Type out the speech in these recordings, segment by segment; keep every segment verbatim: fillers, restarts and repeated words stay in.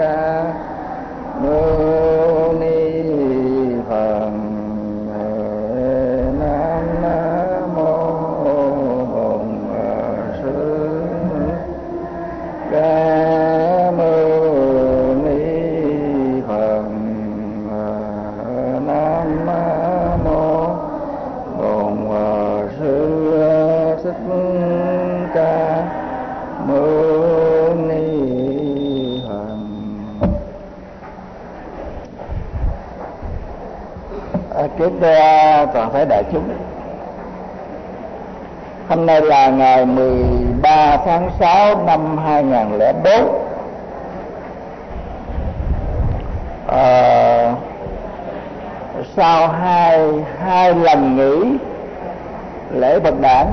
ca mâu ni Phật. Nam mô Bổn Sư Ca mâu ni Phật. Nam mô Bổn Sư Thích Ca mâu ni Phật. À, kính thưa toàn thể đại chúng, hôm nay là ngày mười ba tháng sáu năm hai nghìn không trăm lẻ bốn. À, sau hai hai lần nghỉ lễ Phật đản,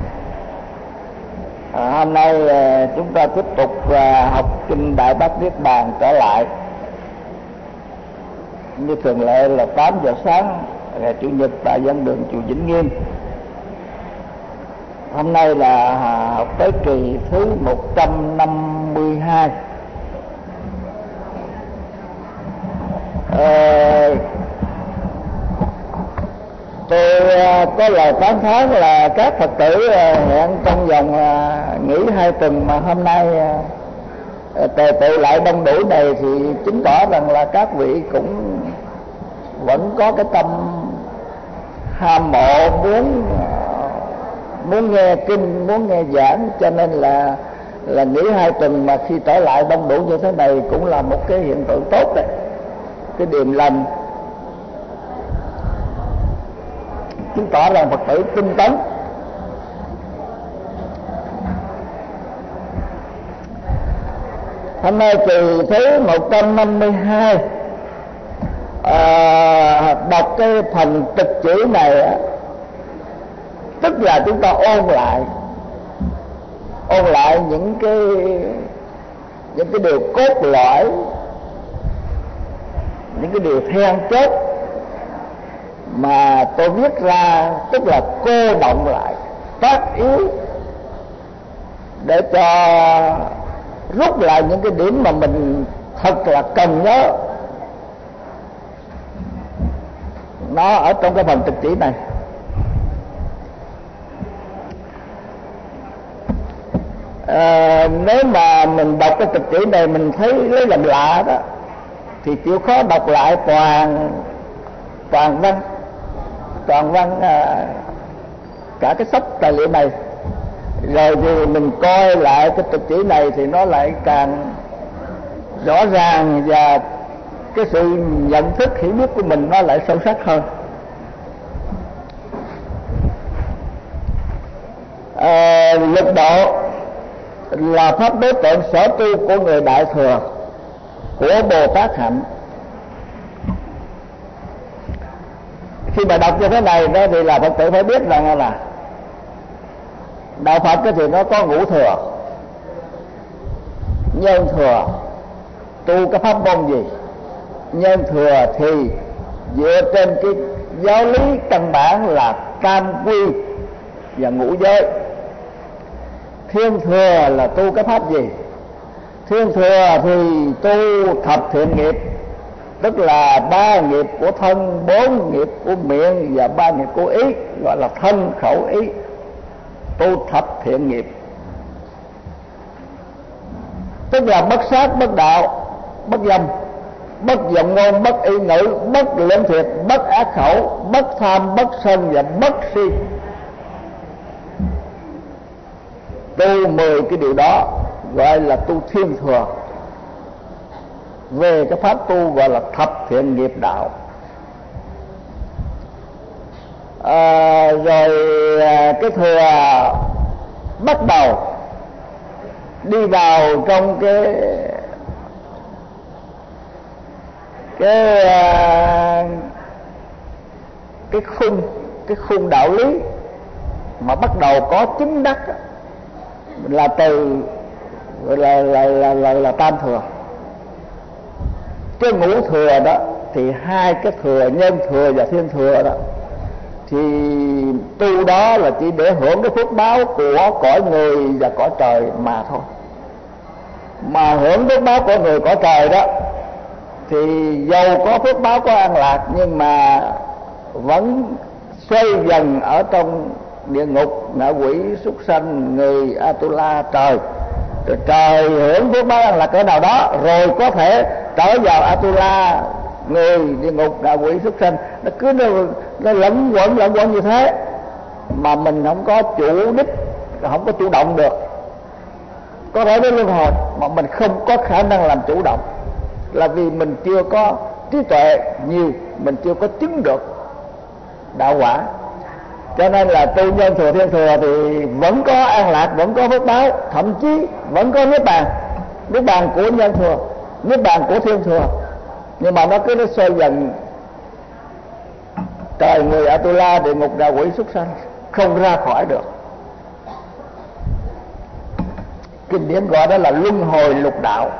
à, hôm nay à, chúng ta tiếp tục à, học kinh Đại Bát Niết Bàn trở lại. Như thường lệ là tám giờ sáng ngày Chủ nhật tại giảng đường chùa Vĩnh Nghiêm. Hôm nay là học tới kỳ thứ một trăm năm mươi hai. À, tôi có lời tán thán là các Phật tử hẹn trong vòng nghỉ hai tuần, mà hôm nay tề tụ lại đông đủ này thì chứng tỏ rằng là các vị cũng vẫn có cái tâm ham mộ, muốn muốn nghe kinh, muốn nghe giảng, cho nên là là nghỉ hai tuần mà khi trở lại đông đủ như thế này cũng là một cái hiện tượng tốt đấy, cái điềm lành, chứng tỏ rằng Phật tử tinh tấn. Hôm nay kỳ thứ một trăm năm mươi hai, à, đọc cái phần trực chỉ này, tức là chúng ta ôn lại ôn lại những cái những cái điều cốt lõi, những cái điều then chốt mà tôi viết ra, tức là cô động lại tác yếu để cho rút lại những cái điểm mà mình thật là cần nhớ. Nó ở trong cái phần trực chỉ này. À, nếu mà mình đọc cái trực chỉ này mình thấy lấy làm lạ đó thì chịu khó đọc lại toàn toàn văn toàn văn à, cả cái sách tài liệu này, rồi thì mình coi lại cái trực chỉ này thì nó lại càng rõ ràng, và cái sự nhận thức hiểu biết của mình nó lại sâu sắc hơn. À, lực độ là pháp đối tượng sở tu của người Đại Thừa, của Bồ Tát Hạnh. Khi mà đọc như thế này đó thì là Phật tử phải biết rằng là đạo Phật thì nó có ngũ thừa, nhân thừa tu cái pháp môn gì. Nhân thừa thì dựa trên cái giáo lý căn bản là tam quy và ngũ giới. Thiên thừa là tu cái pháp gì? Thiên thừa thì tu thập thiện nghiệp, tức là ba nghiệp của thân, bốn nghiệp của miệng và ba nghiệp của ý, gọi là thân khẩu ý, tu thập thiện nghiệp. Tức là bất sát, bất đạo, bất dâm, bất vọng ngôn, bất y ngữ, bất lưỡng thiệt, bất ác khẩu, bất tham, bất sân và bất si. Tu mười cái điều đó gọi là tu thiên thừa. Về cái pháp tu gọi là thập thiện nghiệp đạo. À, rồi cái thừa bắt đầu đi vào trong cái cái cái khung cái khung đạo lý mà bắt đầu có chứng đắc, là từ là là là là, là, là tam thừa. Cái ngũ thừa đó thì hai cái thừa, nhân thừa và thiên thừa đó, thì tu đó là chỉ để hưởng cái phước báo của cõi người và cõi trời mà thôi. mà hưởng phước báo của người cõi trời đó, thì dầu có phước báo có an lạc nhưng mà vẫn xoay dần ở trong địa ngục, ngạ quỷ, súc sanh, người Atula, trời. Rồi trời hưởng phước báo an lạc cỡ nào đó rồi có thể trở vào Atula, người, địa ngục, ngạ quỷ, súc sanh. Nó cứ nó, nó lẫn quẩn lẫn quẩn như thế mà mình không có chủ đích, không có chủ động được. Có thể đến luân hồi mà mình không có khả năng làm chủ động, là vì mình chưa có trí tuệ nhiều, mình chưa có chứng được đạo quả. Cho nên là tu nhân thừa thiên thừa thì vẫn có an lạc, vẫn có phước báo, thậm chí vẫn có niết bàn, niết bàn của nhân thừa, niết bàn của thiên thừa. Nhưng mà nó cứ nó xoay dần trời, người Atula, địa ngục, ngạ quỷ, súc sanh, không ra khỏi được. Kinh điển gọi đó là luân hồi lục đạo.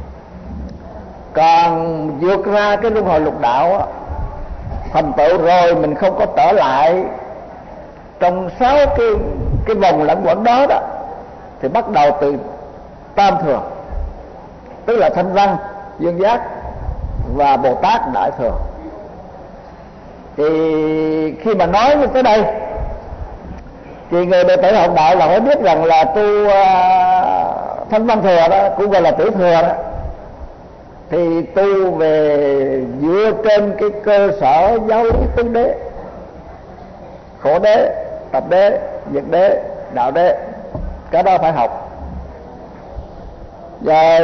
Còn vượt ra cái luân hồi lục đạo á, thành tựu rồi mình không có trở lại trong sáu cái cái vòng lẫn quẩn đó đó, thì bắt đầu từ tam thừa, tức là thanh văn, dương giác và Bồ Tát đại thừa. Thì khi mà nói như tới đây thì người đệ tử học đạo là phải biết rằng là tu uh, thanh văn thừa đó cũng gọi là tử thừa đó, thì tu về dựa trên cái cơ sở giáo lý tứ đế: khổ đế, tập đế, diệt đế, đạo đế. Cái đó phải học. Và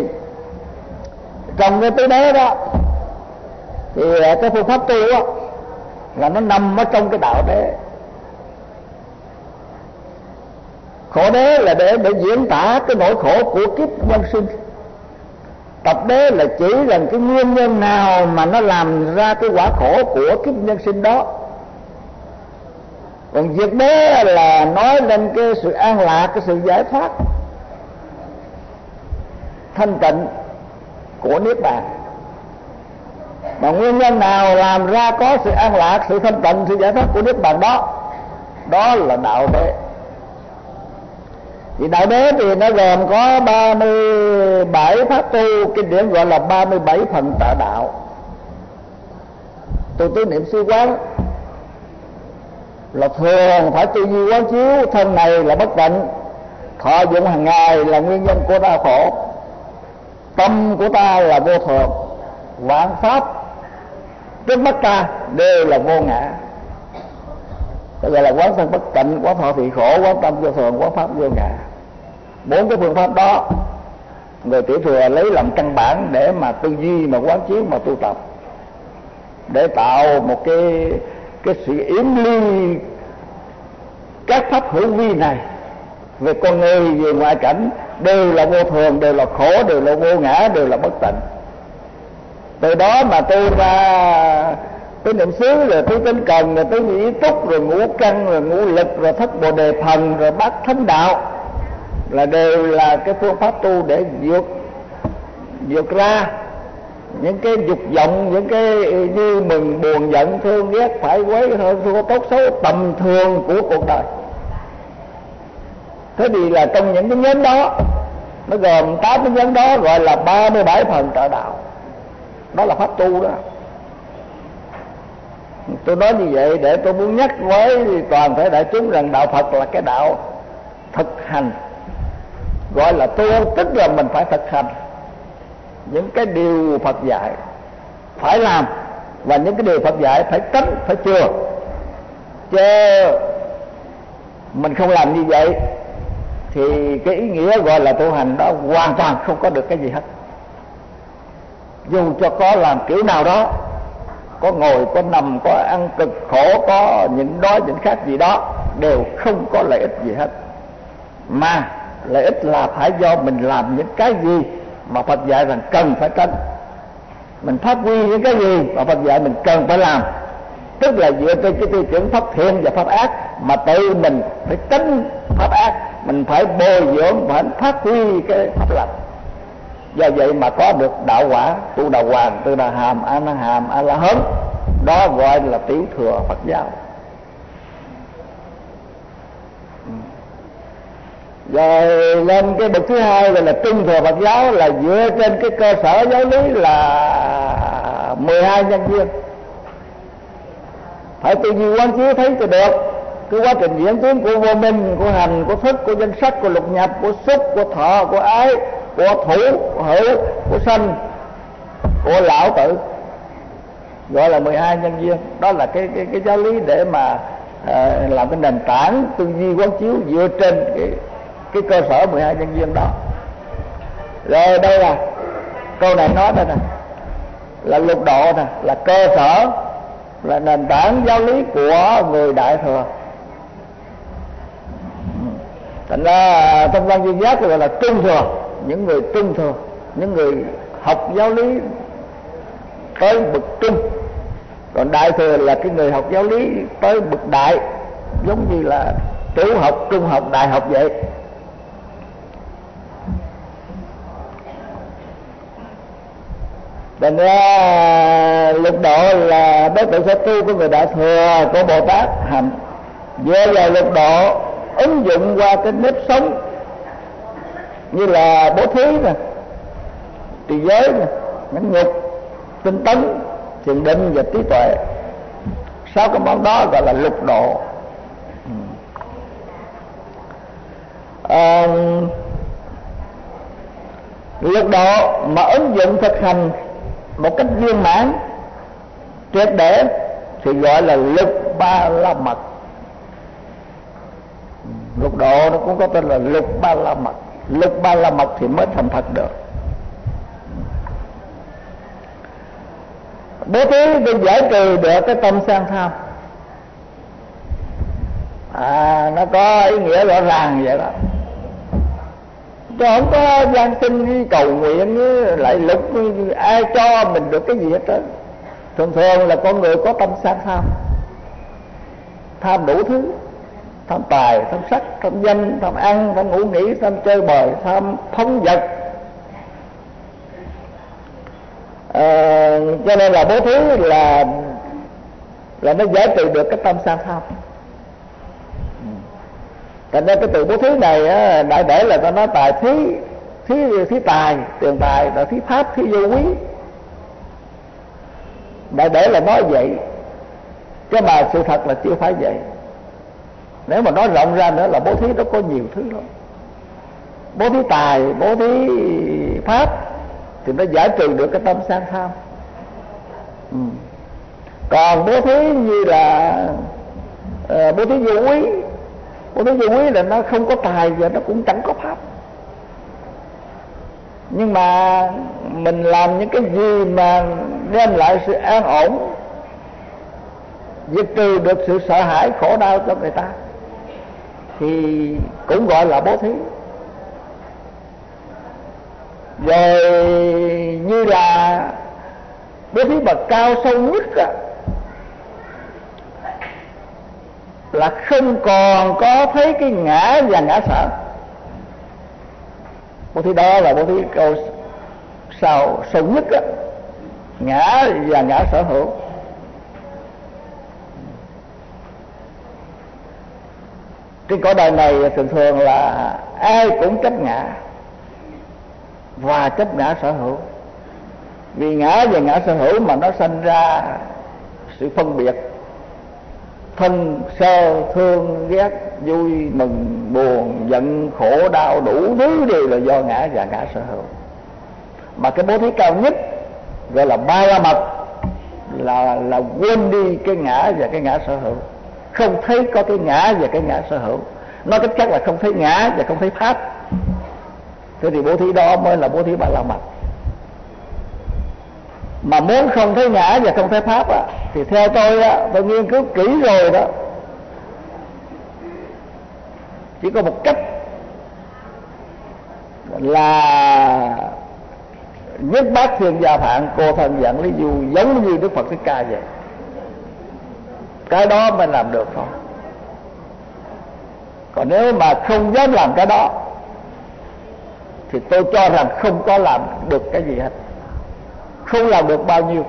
trong cái tứ đế đó thì cái phương pháp tu đó, là nó nằm ở trong cái đạo đế. Khổ đế là để để diễn tả cái nỗi khổ của kiếp nhân sinh. Tập đế là chỉ rằng cái nguyên nhân nào mà nó làm ra cái quả khổ của kiếp nhân sinh đó. Còn diệt đế là nói lên cái sự an lạc, cái sự giải thoát thanh tịnh của niết bàn. Mà nguyên nhân nào làm ra có sự an lạc, sự thanh tịnh, sự giải thoát của niết bàn đó, đó là đạo đế. Thì đạo đế thì nó gồm có ba mươi bảy pháp tu, kinh điển gọi là ba mươi bảy phần trợ đạo. Tu tứ niệm xứ quán là thường phải tư duy quán chiếu thân này là bất tịnh, thọ dụng hàng ngày là nguyên nhân của đau khổ, tâm của ta là vô thường, vạn pháp trước mắt ta đều là vô ngã. Đó gọi là quán thân bất tịnh, quán thọ thị khổ, quán tâm vô thường, quán pháp vô ngã. Bốn cái phương pháp đó người tiểu thừa lấy làm căn bản để mà tư duy, mà quán chiếu, mà tu tập, để tạo một cái cái sự yếm ly các pháp hữu vi này về con người, về ngoại cảnh, đều là vô thường, đều là khổ, đều là vô ngã, đều là bất tịnh. Từ đó mà tôi ra tứ niệm xứ, rồi tứ tinh cần, rồi tứ nhĩ túc, rồi ngũ căn, rồi ngũ lực, rồi thất bồ đề thần, rồi bát thánh đạo, là đều là cái phương pháp tu để vượt vượt ra những cái dục vọng, những cái như mừng, buồn, giận, thương, ghét, phải, quấy, hơn, thua, tốt, xấu tầm thường của cuộc đời. Thế thì là trong những cái nhóm đó, nó gồm tám cái nhóm đó gọi là ba mươi bảy phần trợ đạo. Đó là pháp tu đó. Tôi nói như vậy để tôi muốn nhắc với toàn thể đại chúng rằng đạo Phật là cái đạo thực hành. Gọi là tu tức là mình phải thực hành những cái điều Phật dạy, phải làm, và những cái điều Phật dạy phải tránh, phải chừa. Chứ mình không làm như vậy thì cái ý nghĩa gọi là tu hành đó hoàn toàn không có được cái gì hết. Dù cho có làm kiểu nào đó, có ngồi, có nằm, có ăn cực khổ, có nhịn đói, nhịn khát gì đó, đều không có lợi ích gì hết. Mà lợi ích là phải do mình làm những cái gì mà Phật dạy rằng cần phải tránh. Mình phát huy những cái gì mà Phật dạy mình cần phải làm, tức là dựa trên cái tiêu chuẩn pháp thiện và pháp ác, mà tự mình phải tránh pháp ác, mình phải bồi dưỡng, phải phát huy cái pháp lành. Do vậy mà có được đạo quả, tu đà hoàng, tư đà hàm, a na hàm, a la hán, đó gọi là tiểu thừa Phật giáo. Rồi lên cái bậc thứ hai là, là Trung Thừa Phật giáo, là dựa trên cái cơ sở giáo lý là mười hai nhân duyên. Phải tư duy quán chiếu thấy cho được cái quá trình diễn tiến của vô minh, của hành, của thức, của danh sắc, của lục nhập, của xúc, của thọ, của ái, của thủ, của hữu, của sanh, của lão tử, gọi là mười hai nhân duyên. Đó là cái cái, cái giáo lý để mà à, làm cái nền tảng tư duy quán chiếu dựa trên cái cái cơ sở mười hai nhân duyên đó. Rồi đây là câu này nói đây nè, là lục độ nè, là cơ sở, là nền tảng giáo lý của người Đại Thừa. Thành ra trong văn duyên giác gọi là trung thừa, những người trung thừa, những người học giáo lý tới bậc trung. Còn Đại Thừa là cái người học giáo lý tới bậc đại, giống như là tiểu học, trung học, đại học vậy. Thành ra lục độ là đối tượng sở tu của người Đại Thừa, của Bồ Tát hành. Dựa vào lục độ ứng dụng qua cái nếp sống như là bố thí nè, trì giới nè, nhẫn nhục, tinh tấn, thiền định và trí tuệ. Sáu cái món đó gọi là lục độ. À, lục độ mà ứng dụng thực hành một cách viên mãn triệt để thì gọi là lục ba la mật. Lục độ nó cũng có tên là lục ba la mật. Lục ba la mật thì mới thành thật được. Bố thí để giải trừ được cái tâm sang tham. À, nó có ý nghĩa rõ ràng vậy đó. Chứ không có gian sinh cầu nguyện lại lục ai cho mình được cái gì hết trơn. Thường thường là con người có tâm sang tham, tham đủ thứ, tham tài, tham sắc, tham danh, tham ăn, tham ngủ nghỉ, tham chơi bời, tham phóng dật. À, cho nên là bố thí là là nó giải trừ được cái tâm sang tham. Thành ra cái từ bố thí này á, đại để là ta nói tài thí, thí thí tài, tiền tài, là thí pháp, thí vô quý. Đại để là nói vậy, chứ mà sự thật là chưa phải vậy. Nếu mà nói rộng ra nữa là bố thí nó có nhiều thứ lắm. Bố thí tài, bố thí pháp thì nó giải trừ được cái tâm sang tham. Ừ. Còn bố thí như là uh, bố thí vô quý, bố thí vô quý là nó không có tài và nó cũng chẳng có pháp. Nhưng mà mình làm những cái gì mà đem lại sự an ổn, diệt trừ được sự sợ hãi khổ đau cho người ta thì cũng gọi là bố thí. Rồi như là bố thí bậc cao sâu nhất á, là không còn có thấy cái ngã và ngã sở. Bố thí đó là bố thí cao sâu sâu nhất á, ngã và ngã sở hữu. Trên cõi đời này thường thường là ai cũng chấp ngã và chấp ngã sở hữu. Vì ngã và ngã sở hữu mà nó sanh ra sự phân biệt, thân sơ thương ghét, vui mừng buồn giận khổ đau, đủ thứ đều là do ngã và ngã sở hữu. Mà cái bố thí cao nhất gọi là ba la mật là là quên đi cái ngã và cái ngã sở hữu, không thấy có cái ngã và cái ngã sở hữu. Nói cách khác là không thấy ngã và không thấy pháp. Thế thì bố thí đó mới là bố thí ba la mật. Mà muốn không thấy ngã và không thấy pháp á, thì theo tôi á, tôi nghiên cứu kỹ rồi đó, chỉ có một cách là nhất bát thiên gia phạn, cô thân giận lý du, giống như Đức Phật Thích Ca vậy. Cái đó mới làm được thôi. Còn nếu mà không dám làm cái đó thì tôi cho rằng không có làm được cái gì hết, không làm được bao nhiêu.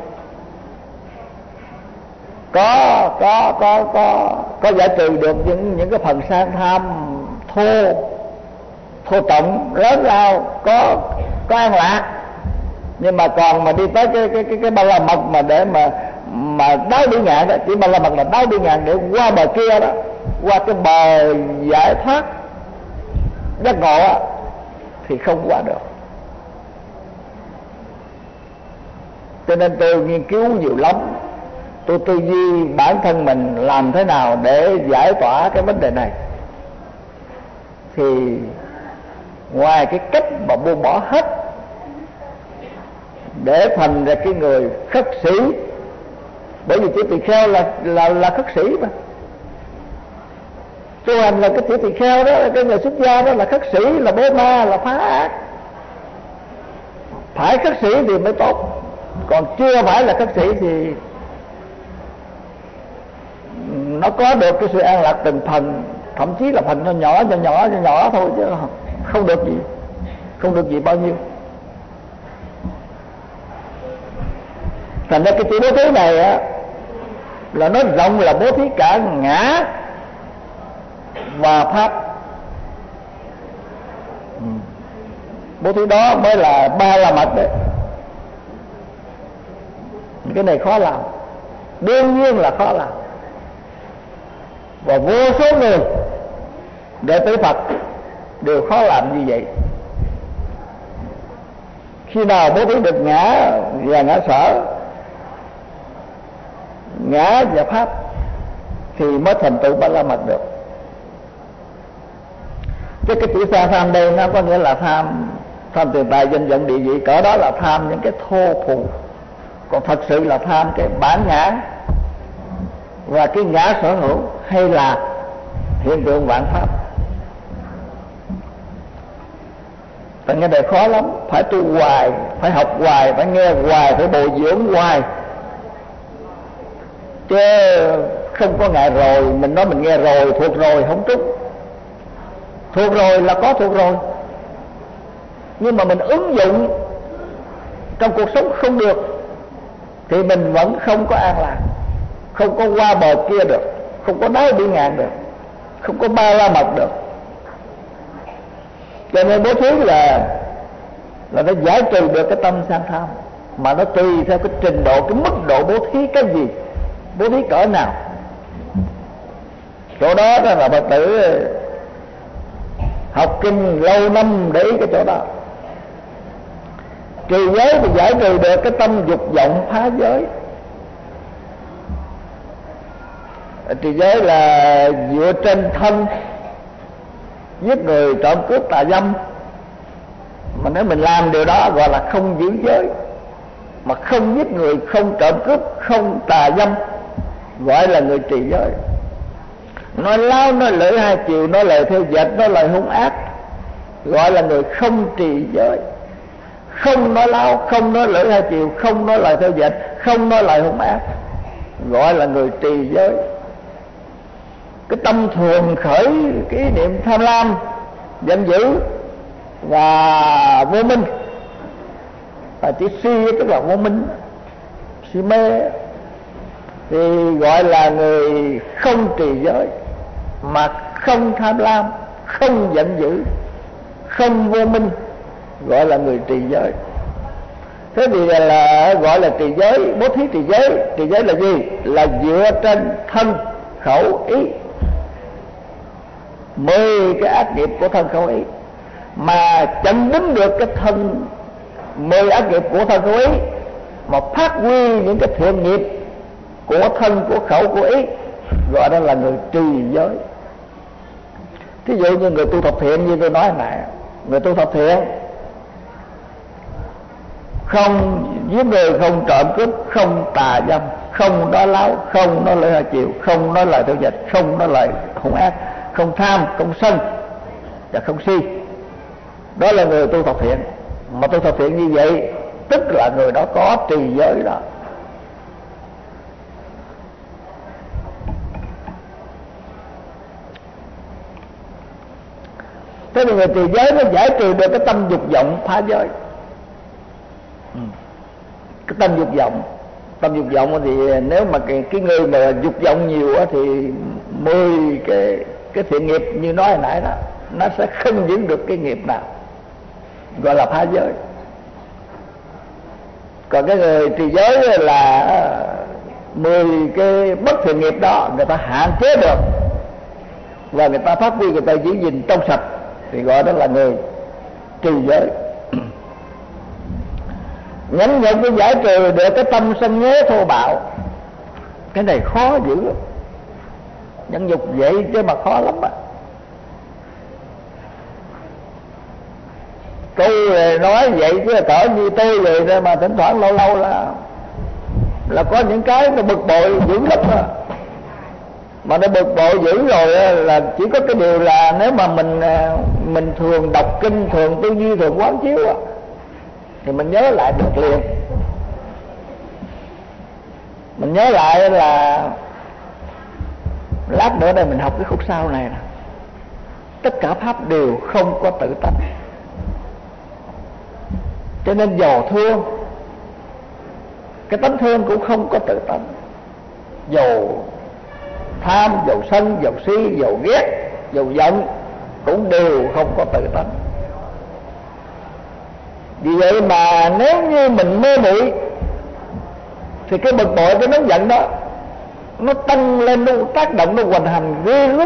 Có có có có có giải trừ được những những cái phần sang tham thô thô trọng lớn lao, có có an lạc. Nhưng mà còn mà đi tới cái cái cái cái ba la mật mà để mà mà đáo đi ngạn đó, chỉ ba la mật là đáo đi ngạn để qua bờ kia đó, qua cái bờ giải thoát giác ngộ á, thì không qua được. Cho nên tôi nghiên cứu nhiều lắm, tôi tư duy bản thân mình làm thế nào để giải tỏa cái vấn đề này. Thì ngoài cái cách mà buông bỏ hết để thành ra cái người khất sĩ, bởi vì chữ tỳ kheo là là là khất sĩ mà. Tu hành là cái chữ tỳ kheo đó, cái người xuất gia đó là khất sĩ, là bố ma, là phá ác. Phải khất sĩ thì mới tốt, còn chưa phải là khất sĩ thì nó có được cái sự an lạc từng phần, thậm chí là phần nhỏ nhỏ nhỏ nhỏ nhỏ, nhỏ thôi, chứ không được gì, không được gì bao nhiêu. Thành ra cái chữ bố thí này á, là nó rộng, là bố thí cả ngã và pháp. Bố thí đó mới là ba la mật đấy. Cái này khó làm, đương nhiên là khó làm. Và vô số người đệ tử Phật đều khó làm như vậy. Khi nào bố thí được ngã và ngã sở, ngã và pháp, thì mới thành tựu ba la mật được. Chứ cái chữ sa tham đây nó có nghĩa là tham tham tiền tài danh vọng địa vị, cỡ đó là tham những cái thô phù. Còn thật sự là tham cái bản ngã và cái ngã sở hữu, hay là hiện tượng vạn pháp. Thành cái này khó lắm, phải tu hoài, phải học hoài, phải nghe hoài, phải bồi dưỡng hoài, chứ không có ngày rồi mình nói mình nghe rồi, thuộc rồi, không trúng. Thuộc rồi là có thuộc rồi, nhưng mà mình ứng dụng trong cuộc sống không được thì mình vẫn không có an lạc, không có qua bờ kia được, không có đáy đi ngàn được, không có ba la mật được. Cho nên bố thí là là nó giải trừ được cái tâm sang tham, mà nó tùy theo cái trình độ, cái mức độ bố thí cái gì, bố thí cỡ nào. Chỗ đó đó là Phật tử học kinh lâu năm để ý cái chỗ đó. Trì giới thì giải trừ được cái tâm dục vọng phá giới. Trì giới là dựa trên thân, giết người, trộm cướp, tà dâm. Mà nếu mình làm điều đó gọi là không giữ giới. Mà không giết người, không trộm cướp, không tà dâm, gọi là người trì giới. Nói láo, nói lưỡi hai chiều, nói lời theo dệt, nói lời hung ác, gọi là người không trì giới. Không nói láo, không nói lưỡi hai chiều, không nói lời theo dệt, không nói lời hung ác, gọi là người trì giới. Cái tâm thường khởi cái ý niệm tham lam, giận dữ và vô minh, và chỉ si tức là vô minh, si mê, thì gọi là người không trì giới. Mà không tham lam, không giận dữ, không vô minh, gọi là người trì giới. Thế thì là, là gọi là trì giới, bố thí trì giới. Trì giới là gì? Là dựa trên thân khẩu ý, mười cái ác nghiệp của thân khẩu ý, mà chẳng đứng được cái thân mười ác nghiệp của thân khẩu ý, mà phát huy những cái thiện nghiệp của thân, của khẩu, của ý, gọi đó là người trì giới. Thí dụ như người tu thập thiện, như tôi nói này, người tu thập thiện không giết người, không trộm cướp, không tà dâm, không nói láo, không nói lời hai chiều, không nói lời theo dệt, không nói lời hung ác, không tham, không sân và không si. Đó là người tu thập thiện. Mà tu thập thiện như vậy tức là người đó có trì giới đó. Thế thì người trì giới nó giải trừ được cái tâm dục vọng phá giới. Cái tâm dục vọng, tâm dục vọng thì nếu mà cái, cái người mà dục vọng nhiều thì mười cái cái thiện nghiệp như nói hồi nãy đó nó sẽ không giữ được cái nghiệp nào, gọi là phá giới. Còn cái người trì giới là mười cái bất thiện nghiệp đó người ta hạn chế được và người ta phát huy, người ta giữ gìn trong sạch thì gọi đó là người trì giới. Nhẫn nhục cái giải trừ được cái tâm sân nhớ thô bạo, cái này khó giữ lắm. Nhẫn nhục vậy chứ mà khó lắm á. Câu nói vậy chứ cỡ như tôi vậy thôi, mà thỉnh thoảng lâu lâu là là có những cái nó bực bội dữ lắm đó. Mà nó bực bội dữ rồi là chỉ có cái điều là nếu mà mình mình thường đọc kinh, thường tư duy, thường quán chiếu á, thì mình nhớ lại được liền. Mình nhớ lại là lát nữa đây mình học cái khúc sau này nè, tất cả pháp đều không có tự tánh. Cho nên dầu thương, cái tánh thương cũng không có tự tánh. Dầu tham, dầu sân, dầu si, dầu ghét, dầu giận cũng đều không có tự tánh. Vì vậy mà nếu như mình mê muội thì cái bực bội, cái nóng giận đó nó tăng lên, nó tác động, nó hoành hành ghê lắm.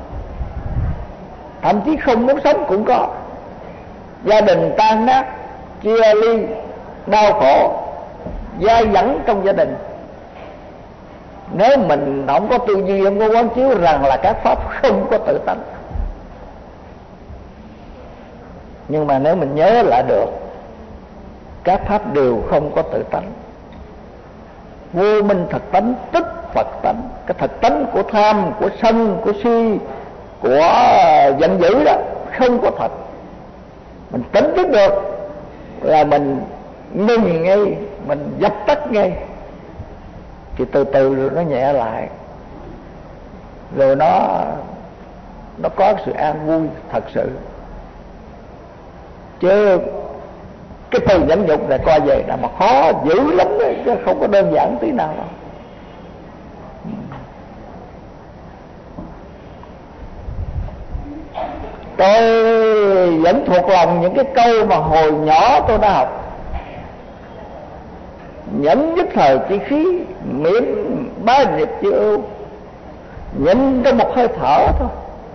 Thậm chí không muốn sống cũng có. Gia đình tan nát, chia ly, đau khổ, dai dẳng trong gia đình. Nếu mình không có tư duy, không có quán chiếu rằng là các pháp không có tự tánh. Nhưng mà nếu mình nhớ lại được các pháp đều không có tự tánh, vô minh thật tánh tức Phật tánh. Cái thật tánh của tham, của sân, của si, của giận dữ đó không có thật. Mình tỉnh thức được là mình ngừng ngay, mình dập tắt ngay, thì từ từ rồi nó nhẹ lại, rồi nó nó có sự an vui thật sự. Chứ cái từ nhẫn nhục này coi về là mà khó dữ lắm đấy, chứ không có đơn giản tí nào đâu. Tôi vẫn thuộc lòng những cái câu mà hồi nhỏ tôi đã học: nhẫn nhất thời chi khí, miễn ba nghiệp chư ưu. Nhẫn trong một hơi thở thôi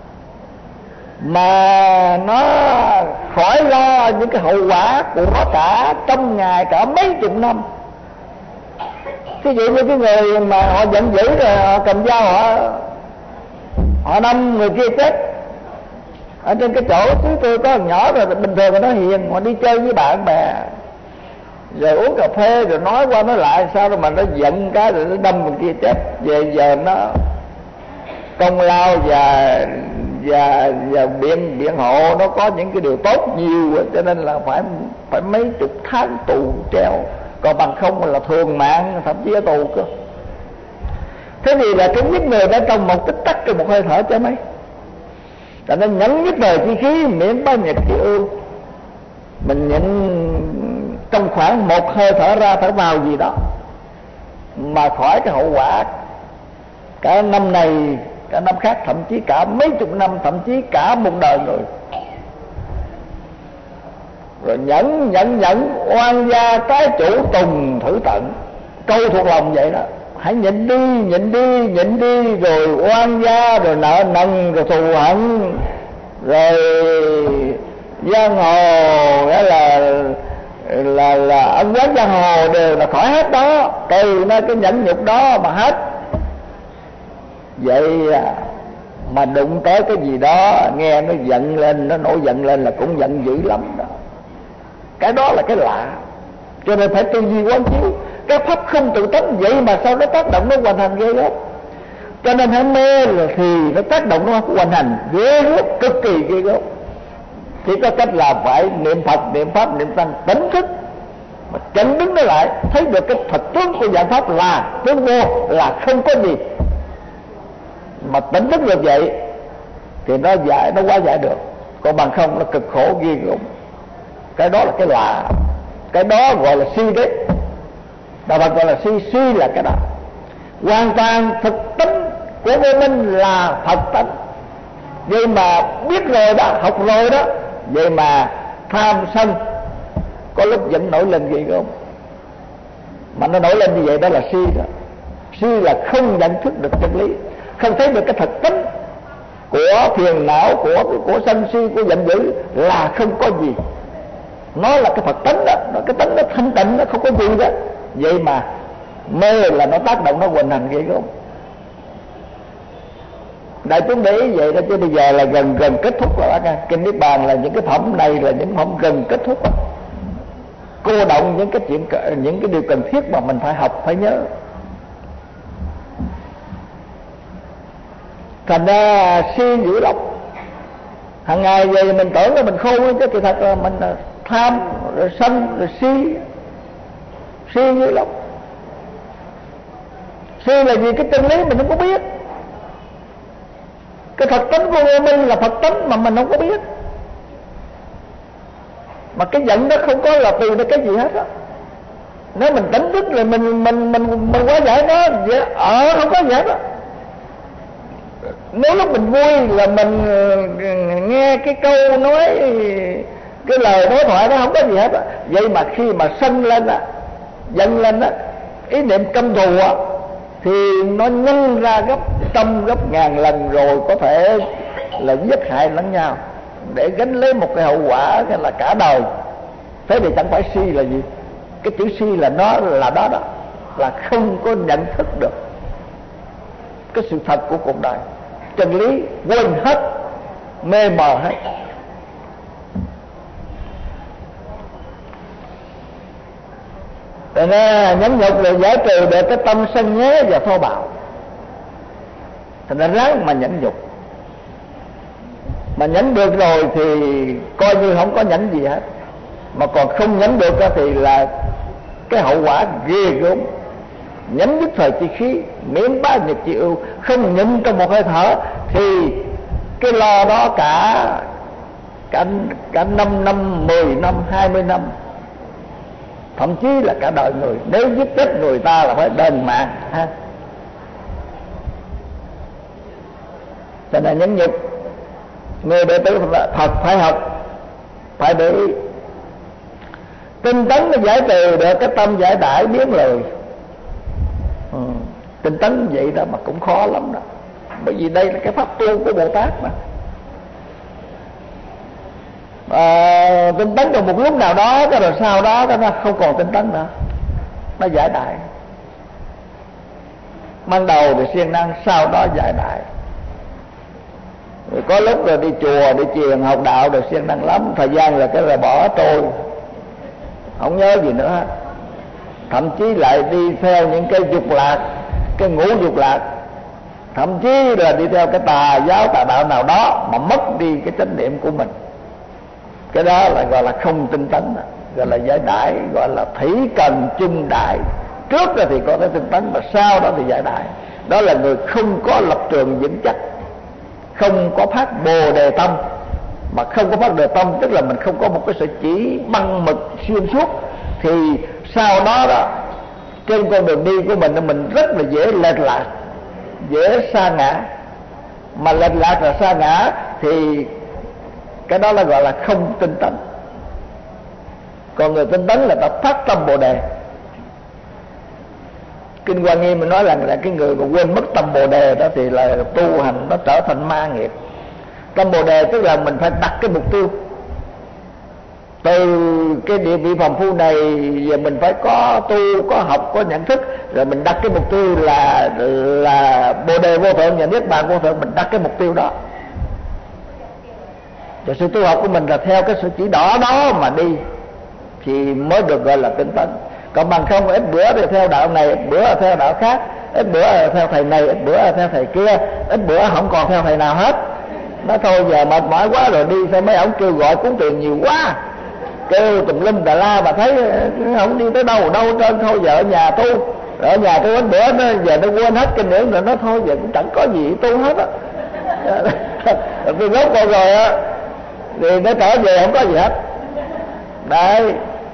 mà nó khỏi lo những cái hậu quả của nó cả trong ngày, cả mấy chục năm. Ví dụ như cái người mà họ giận dữ rồi họ cầm dao họ họ đâm người kia chết. Ở trên cái chỗ thứ tôi có thằng nhỏ rồi, bình thường mà nó hiền, họ đi chơi với bạn bè rồi uống cà phê rồi nói qua nói lại, sao rồi mà nó giận cái rồi nó đâm người kia chết. Về giờ nó công lao và và và biện biện hộ nó có những cái điều tốt nhiều, cho nên là phải phải mấy chục tháng tù treo, còn bằng không là thường mạng, thậm chí ở tù cơ. Thế thì là cái giết người đã trong một tích tắc, trong một hơi thở chứ mấy. Cho nên nhẫn nhất đời chi khí, miễn ba nghiệp chư ưu. Mình nhịn trong khoảng một hơi thở ra thở vào gì đó mà khỏi cái hậu quả cả năm này, cả năm khác, thậm chí cả mấy chục năm, thậm chí cả một đời rồi. Rồi nhẫn nhẫn nhẫn oan gia trái chủ tùng thử tận. Câu thuộc lòng vậy đó. Hãy nhịn đi, nhịn đi, nhịn đi, rồi oan gia, rồi nợ nần, rồi thù hận, rồi giang hồ, nghĩa là là là ân oán giang hồ đều là khỏi hết đó, từ nơi cái nhẫn nhục đó mà hết. Vậy mà đụng tới cái gì đó nghe nó giận lên, nó nổi giận lên là cũng giận dữ lắm đó. Cái đó là cái lạ, cho nên phải tư duy quán chiếu. Cái pháp không tự tánh vậy mà sao nó tác động, nó hoàn thành ghê gớm. Cho nên hãy mê là thì nó tác động, nó hoàn thành ghê gớm, cực kỳ ghê gớm. Chỉ có cách là phải niệm Phật, niệm Pháp, niệm Tăng, tỉnh thức mà chấn đứng nó lại, thấy được cái thật tướng của dạng pháp là tướng vô, là không có gì. Mà tỉnh thức được vậy thì nó giải, nó quá giải được. Còn bằng không nó cực khổ ghê gớm. Cái đó là cái lạ, cái đó gọi là si đấy. Đạo Phật gọi là si, si là cái đó. Hoàn toàn thực tính của vô minh là Phật tánh. Vậy mà biết rồi đó, học rồi đó, vậy mà tham sân có lúc vẫn nổi lên gì không? Mà nó nổi lên như vậy đó là si đó. Si là không nhận thức được chân lý, không thấy được cái thật tính của phiền não, của của sân si, của giận dữ là không có gì. Nó là cái thật tính đó, nó cái tính nó thanh tịnh, nó không có gì đó. Vậy mà mê là nó tác động, nó hoành hành vậy không? Đại chúng để ý vậy đó, chứ bây giờ là gần gần kết thúc rồi bác ạ. Kinh Niết Bàn là những cái phẩm này là những phẩm gần kết thúc đó. Cô động những cái chuyện, những cái điều cần thiết mà mình phải học, phải nhớ. Thành ra si dữ lắm. Hàng ngày vậy mình tưởng là mình khôn, chứ kỳ thật là mình tham, rồi sân, rồi si. Si dữ lắm. Si là gì? Cái chân lý mình không có biết. Cái thật tính của vô minh là thật tính mà mình không có biết. Mà cái giận đó không có là từ cái gì hết á. Nếu mình tỉnh thức rồi mình mình mình mình quá giải nó, ở không có gì hết á. Nếu lúc mình vui là mình nghe cái câu nói, cái lời đối thoại đó không có gì hết á. Vậy mà khi mà sân lên á, giận lên á, ý niệm căm thù á, thì nó nhân ra gấp trăm gấp ngàn lần, rồi có thể là giết hại lẫn nhau để gánh lấy một cái hậu quả là cả đời. Thế thì chẳng phải si là gì? Cái chữ si là nó là đó đó, là không có nhận thức được cái sự thật của cuộc đời, chân lý, quên hết, mê mờ hết. Cho nên nhẫn nhục là giải trừ được cái tâm sân nhé và thô bạo. Thành ra ráng mà nhẫn nhục. Mà nhẫn được rồi thì coi như không có nhẫn gì hết. Mà còn không nhẫn được thì là cái hậu quả ghê gớm. Nhẫn nhất thời chi khí, miễn ba nhật chi ưu. Không nhịn trong một hơi thở thì cái lo đó cả cả cả năm năm, mười năm, hai mươi năm, thậm chí là cả đời người. Nếu giết chết người ta là phải đền mạng ha. Cho nên nhẫn nhục, người đệ tử thật phải học, phải để ý. Tinh tấn nó giải trừ được cái tâm giải đãi biến lười. ừ. Tinh tấn vậy đó mà cũng khó lắm đó. Bởi vì đây là cái pháp tu của Bồ Tát mà. À, tinh tấn trong một lúc nào đó, cái rồi sau đó nó không còn tinh tấn nữa, nó giải đại. Ban đầu thì siêng năng, sau đó giải đại. Rồi có lúc rồi đi chùa, đi chiền học đạo rồi siêng năng lắm, thời gian là cái rồi bỏ trôi, không nhớ gì nữa hết. Thậm chí lại đi theo những cái dục lạc, cái ngũ dục lạc, thậm chí là đi theo cái tà giáo tà đạo nào đó mà mất đi cái chánh niệm của mình. Cái đó là gọi là không tinh tấn, gọi là giải đại, gọi là thủy cần chung đại. Trước là thì có cái tinh tấn, mà sau đó thì giải đại. Đó là người không có lập trường vững chắc, không có phát bồ đề tâm. Mà không có phát đề tâm tức là mình không có một cái sự chỉ băng mực xuyên suốt, thì sau đó đó trên con đường đi của mình mình rất là dễ lệch lạc, dễ sa ngã. Mà lệch lạc là sa ngã thì cái đó là gọi là không tinh tấn. Còn người tinh tấn là ta phát tâm bồ đề. Kinh Hoa Nghiêm mình nói rằng là cái người mà quên mất tâm bồ đề đó thì là tu hành nó trở thành ma nghiệp. Tâm bồ đề tức là mình phải đặt cái mục tiêu. Từ cái địa vị phàm phu này giờ mình phải có tu, có học, có nhận thức, rồi mình đặt cái mục tiêu là là bồ đề vô thượng và niết bàn vô thượng. Mình đặt cái mục tiêu đó, và sự tu học của mình là theo cái sự chỉ đỏ đó mà đi thì mới được gọi là tinh tấn. Còn bằng không ít bữa thì theo đạo này, ít bữa theo đạo khác, ít bữa theo thầy này, ít bữa theo thầy kia, ít bữa không còn theo thầy nào hết. Nói thôi giờ mệt mỏi quá rồi đi, sao mấy ông kêu gọi cúng tiền nhiều quá, kêu tùm lum tà la, mà thấy không đi tới đâu đâu trên, thôi giờ ở nhà tu. Rồi ở nhà tu ít bữa nó giờ nó quên hết kinh điển rồi, nó thôi giờ cũng chẳng có gì tu hết á. Vì rốt rồi rồi á thì nó trở về không có gì hết đấy.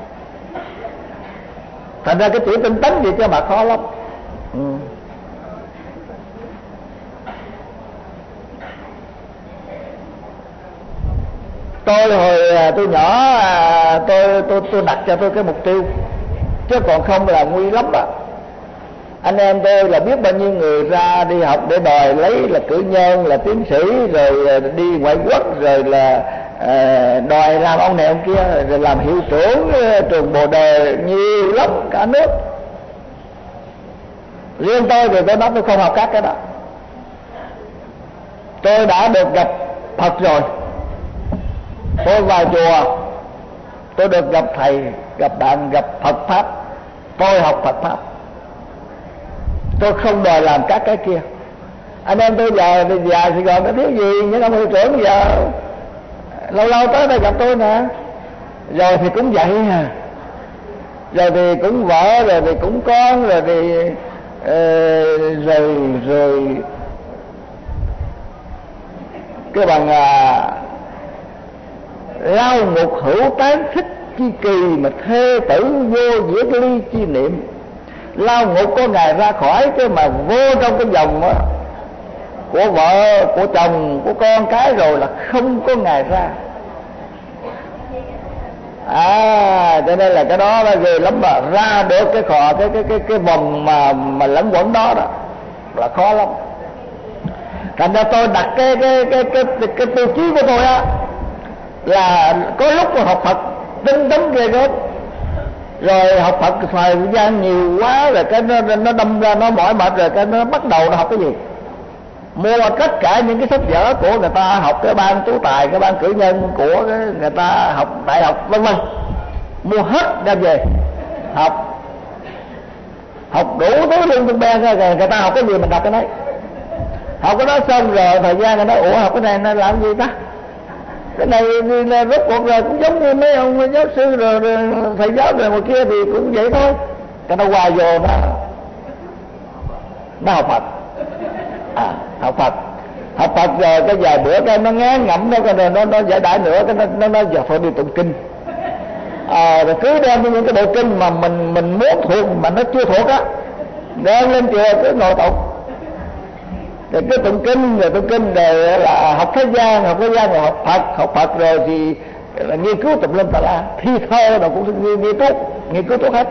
Thành ra cái chữ tinh tấn gì cho bà khó lắm. ừ. Tôi hồi tôi nhỏ, tôi tôi tôi đặt cho tôi cái mục tiêu, chứ còn không là nguy lắm đó. Anh em tôi là biết bao nhiêu người ra đi học để đòi lấy là cử nhân, là tiến sĩ, rồi đi ngoại quốc, rồi là uh, đòi làm ông này ông kia, rồi làm hiệu trưởng trường Bồ Đề, nhiều lắm cả nước. Riêng tôi thì tôi nói tôi không học các cái đó. Tôi đã được gặp Phật rồi. Tôi vào chùa, tôi được gặp thầy, gặp bạn, gặp Phật Pháp. Tôi học Phật Pháp. Tôi không đòi làm các cái kia. Anh em tôi giờ thì già Sài Gòn có biết gì, những ông hiệu trưởng giờ lâu lâu tới đây gặp tôi nè. Rồi thì cũng vậy à. Rồi thì cũng vợ, rồi thì cũng con, rồi thì uh, rồi rồi cái bằng à, lao ngục hữu tán thích chi kỳ, mà thê tử vô diệt ly chi niệm. Lao ngục có ngày ra khỏi, chứ mà vô trong cái vòng đó, của vợ, của chồng, của con cái rồi là không có ngày ra. À, cho nên là cái đó là ghê lắm, mà ra được cái khò cái cái cái cái vòng mà mà lẫn quẩn đó đó là khó lắm. Thành ra tôi đặt cái cái cái cái cái, cái tiêu chí của tôi á là có lúc mà học Phật tinh tấn ghê gớm, rồi học Phật thời gian nhiều quá rồi cái nó nó đâm ra nó mỏi mệt, rồi cái nó bắt đầu nó học cái gì, mua tất cả những cái sách vở của người ta học, cái ban tú tài, cái ban cử nhân của cái người ta học đại học vân vân, mua hết đem về học, học đủ thứ luôn tung beng. Rồi người ta học cái gì mình đọc cái đấy, học cái đó xong rồi thời gian người ta ủa học cái này nó làm gì ta, cái này rốt cuộc rồi cũng giống như mấy ông giáo sư rồi, rồi thầy giáo rồi ngoài kia thì cũng vậy thôi. Cái nó qua vô nó nó học Phật, à, học Phật học Phật rồi cái vài bữa cái nó ngán ngẩm đó, rồi nó nó giải đãi nữa, cái nó nó nói giờ phải đi tụng kinh. À, rồi cứ đem những cái bộ kinh mà mình mình muốn thuộc mà nó chưa thuộc á, đem lên chùa cứ ngồi tụng. Rồi cứ tụng kinh, rồi tụng kinh rồi là học thế gian, học thế gian rồi học Phật, học Phật rồi thì là nghiên cứu tùm lum tà la, thi thơ rồi cũng nghiên nghiên cứu nghiên cứu tốt hết.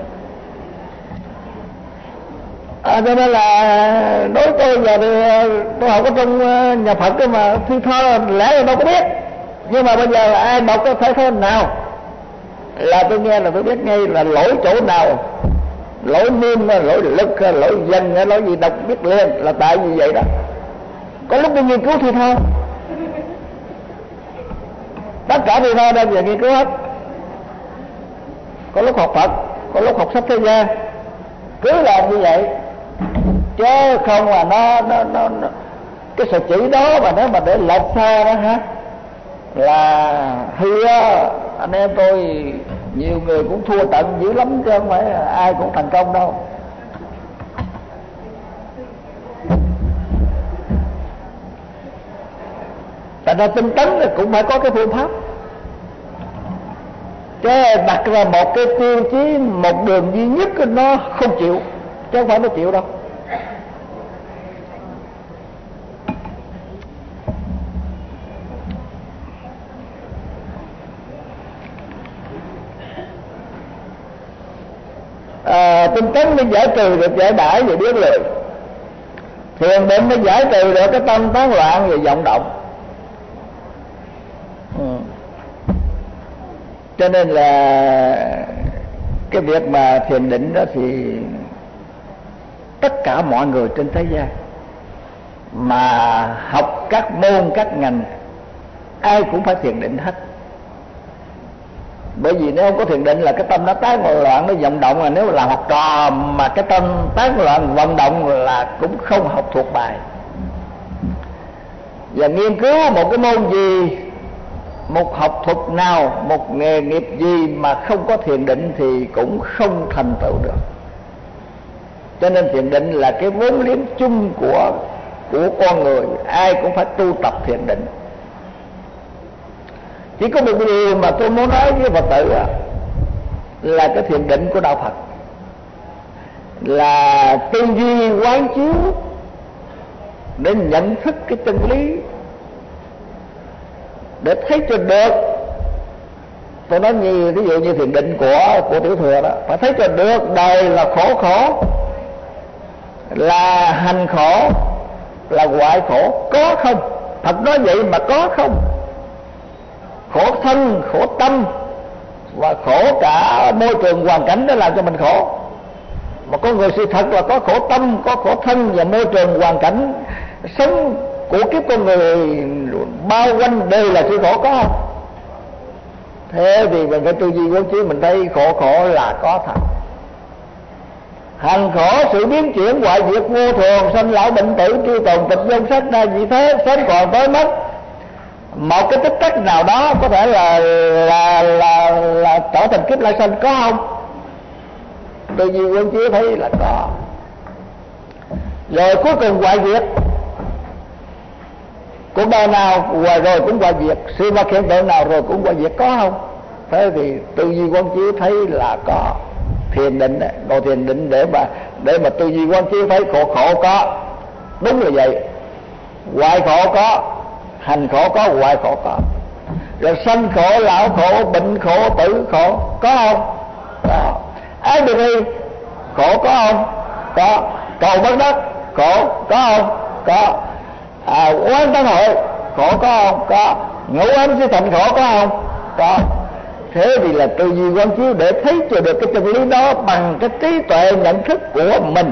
À, cho nên là đối tôi giờ thì tôi học ở trong nhà Phật cơ mà thi thơ lẽ là đâu có biết, nhưng mà bây giờ là ai đọc cái thơ thơ nào là tôi nghe là tôi biết ngay là lỗi chỗ nào, lỗi niêm, lỗi lực, lỗi dân, lỗi gì đọc biết liền là tại vì vậy đó. Có lúc tôi nghiên cứu thi thơ, tất cả thi thơ đem về nghiên cứu hết. Có lúc học Phật, có lúc học sách thế gian, cứ làm như vậy, chứ không mà nó nó nó, nó cái sự chỉ đó mà nếu mà để lệch xa đó hả là hư á. Anh em tôi nhiều người cũng thua tận dữ lắm, chứ không phải ai cũng thành công đâu. Tại ra tinh tấn thì cũng phải có cái phương pháp, chứ đặt ra một cái tiêu chí, một đường duy nhất nó không chịu, chứ không phải nó chịu đâu. À, tinh tấn mới giải trừ được giải đãi về biết lười, thiền định mới giải trừ được cái tâm tán loạn về vọng động. Ừ. Cho nên là cái việc mà thiền định đó thì tất cả mọi người trên thế gian mà học các môn các ngành ai cũng phải thiền định hết. Bởi vì nếu không có thiền định là cái tâm nó tán loạn, nó vọng động, là nếu là học trò mà cái tâm tán loạn vọng động là cũng không học thuộc bài. Và nghiên cứu một cái môn gì, một học thuật nào, một nghề nghiệp gì mà không có thiền định thì cũng không thành tựu được. Cho nên thiền định là cái vốn liếng chung của của con người, ai cũng phải tu tập thiền định. Chỉ có một điều mà tôi muốn nói với Phật tử là cái thiền định của đạo Phật là tư duy quán chiếu để nhận thức cái chân lý, để thấy cho được. Tôi nói như ví dụ như thiền định của của Tiểu Thừa đó, phải thấy cho được đời là khổ khổ, là hành khổ, là hoại khổ, có không? Thật nói vậy mà có không? Khổ thân, khổ tâm và khổ cả môi trường hoàn cảnh đó làm cho mình khổ. Mà có người sự thật là có khổ tâm, có khổ thân và môi trường hoàn cảnh sống của kiếp con người bao quanh đều là sự khổ, có không? Thế thì mình phải tư duy quán chiếu, mình thấy khổ khổ là có thật. Hành khổ sự biến chuyển hoại diệt vô thường, sanh lão bệnh tử tri tồn tịch dân sách na dị thế, sớm còn tới mất. Một cái tích tắc nào đó có thể là là là, là trở thành kiếp lại sanh, có không? Tư duy quán chiếu thấy là có. Rồi cuối cùng hoại diệt, cuộc đời nào hoài rồi cũng hoại diệt, sự vật hiện tượng nào rồi cũng hoại diệt, có không? Thế thì tư duy quán chiếu thấy là có. Thiền định đấy, ngồi thiền định để mà để mà tư duy quán chiếu thấy khổ khổ có, đúng là vậy. Hoại khổ có, hành khổ có, hoại khổ có. Rồi sanh khổ, lão khổ, bệnh khổ, tử khổ, có không? Có. Ái biệt ly khổ, có không? Có. Cầu bất đất khổ, có không? Có. À, oán tấn hội khổ, có không? Có. Ngũ ấm si thành khổ, có không? Có. Thế thì là tư duy quán chiếu để thấy cho được cái chân lý đó bằng cái trí tuệ nhận thức của mình.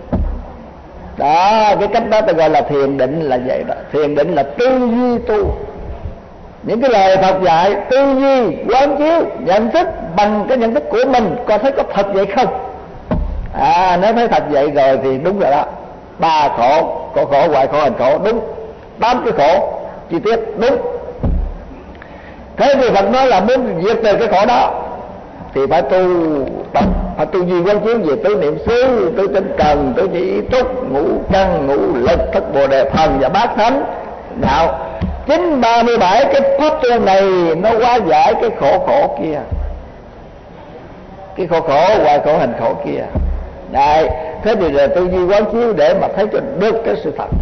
Đó, cái cách đó ta gọi là thiền định là vậy đó. Thiền định là tư duy tu. Những cái lời Phật dạy, tư duy quán chiếu, nhận thức bằng cái nhận thức của mình, coi thấy có thật vậy không? À, nếu thấy thật vậy rồi thì đúng rồi đó. Ba khổ, khổ khổ, hoại khổ, hành khổ, đúng. Tám cái khổ chi tiết, đúng. Thế thì Phật nói là muốn diệt từ cái khổ đó thì phải tu, phải tu duy quán chiếu về tứ niệm xứ, tứ tinh cần, tứ chỉ trúc, ngũ căn, ngũ lực, thất bồ đề thần và bát thánh đạo. Chính ba mươi bảy cái pháp tu này nó hóa giải cái khổ khổ kia, cái khổ khổ, hoại khổ, hành khổ kia. Đấy, thế thì là tư duy quán chiếu để mà thấy cho được cái sự thật.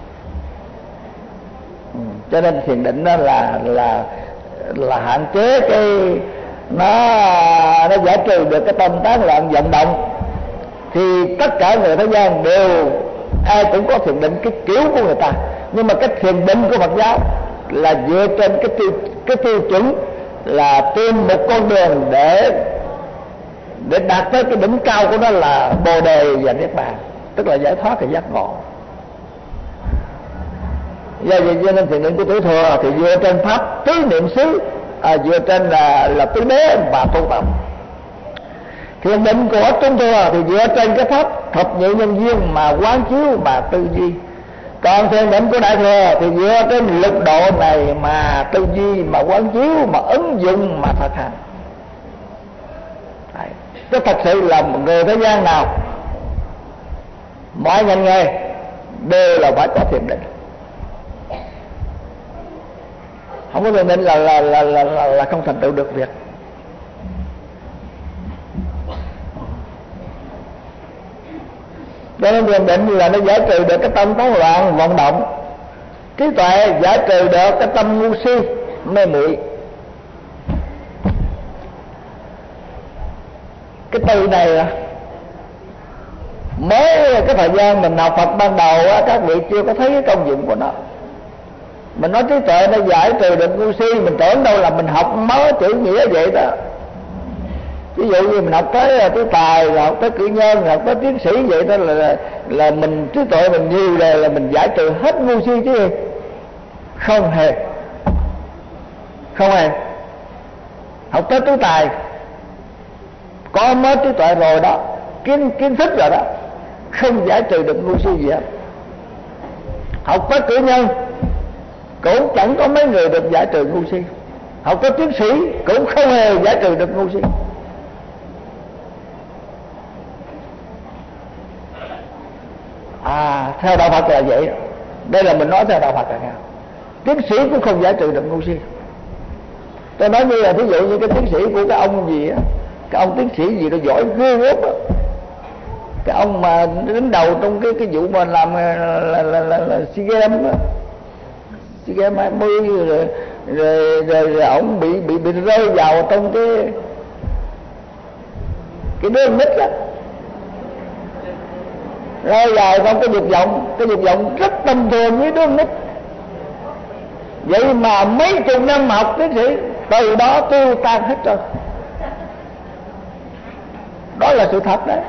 Ừ, cho nên thiền định đó là là là hạn chế cái nó nó giải trừ được cái tâm tán loạn vọng động. Thì tất cả người thế gian đều ai cũng có thiền định cái kiểu của người ta, nhưng mà cái thiền định của Phật giáo là dựa trên cái tiêu cái tiêu chuẩn là tìm một con đường để để đạt tới cái đỉnh cao của nó là bồ đề và niết bàn, tức là giải thoát và giác ngộ. Do vậy cho nên thiền định của Tiểu Thừa thì dựa trên pháp tứ niệm xứ, à, dựa trên là là tứ đế và tu tập. Thiền định của Trung Thừa thì dựa trên cái pháp thập nhị nhân duyên mà quán chiếu mà tư duy. Còn thiền định của Đại Thừa thì dựa trên lực độ này mà tư duy, mà quán chiếu, mà ứng dụng, mà thực hành. Chứ thật sự là một người thế gian nào mọi ngành nghề đều là phải có thiền định. Không có thiền định là là là là, là, là không thành tựu được việc. Cho nên thiền định là nó giải trừ được cái tâm tán loạn vọng động, trí tuệ giải trừ được cái tâm ngu si mê muội. Cái từ này mới cái thời gian mình học Phật ban đầu á, các vị chưa có thấy cái công dụng của nó. Mình nói trí tuệ nó giải trừ được ngu si, mình tưởng đâu là mình học mới chữ nghĩa vậy đó. Ví dụ như mình học tới tới tài, học tới cử nhân, học tới tiến sĩ vậy đó là là, là mình trí tuệ mình nhiều rồi là mình giải trừ hết ngu si chứ gì? Không hề, không hề. Học tới tứ tài có mới trí tuệ rồi đó, kiến kiến thức rồi đó, không giải trừ được ngu si gì hết. Học tới cử nhân cũng chẳng có mấy người được giải trừ ngu si. Học tới tiến sĩ cũng không hề giải trừ được ngu si. À, theo đạo Phật là vậy. Đây là mình nói theo đạo Phật là sao? Tiến sĩ cũng không giải trừ được ngu si. Tôi nói như là ví dụ như cái tiến sĩ của cái ông gì á, cái ông tiến sĩ gì đó giỏi ghê gớm á, cái ông mà đứng đầu trong cái cái vụ mà làm là là là, là, là SEA Games á, SEA Games hai mươi rồi rồi rồi, rồi ổng bị bị bị rơi vào trong cái cái đứa nít á, rơi vào trong cái dục vọng, cái dục vọng rất tầm thường với đứa nít. Vậy mà mấy chục năm học tiến sĩ từ đó tiêu tan hết rồi. Đó là sự thật đấy.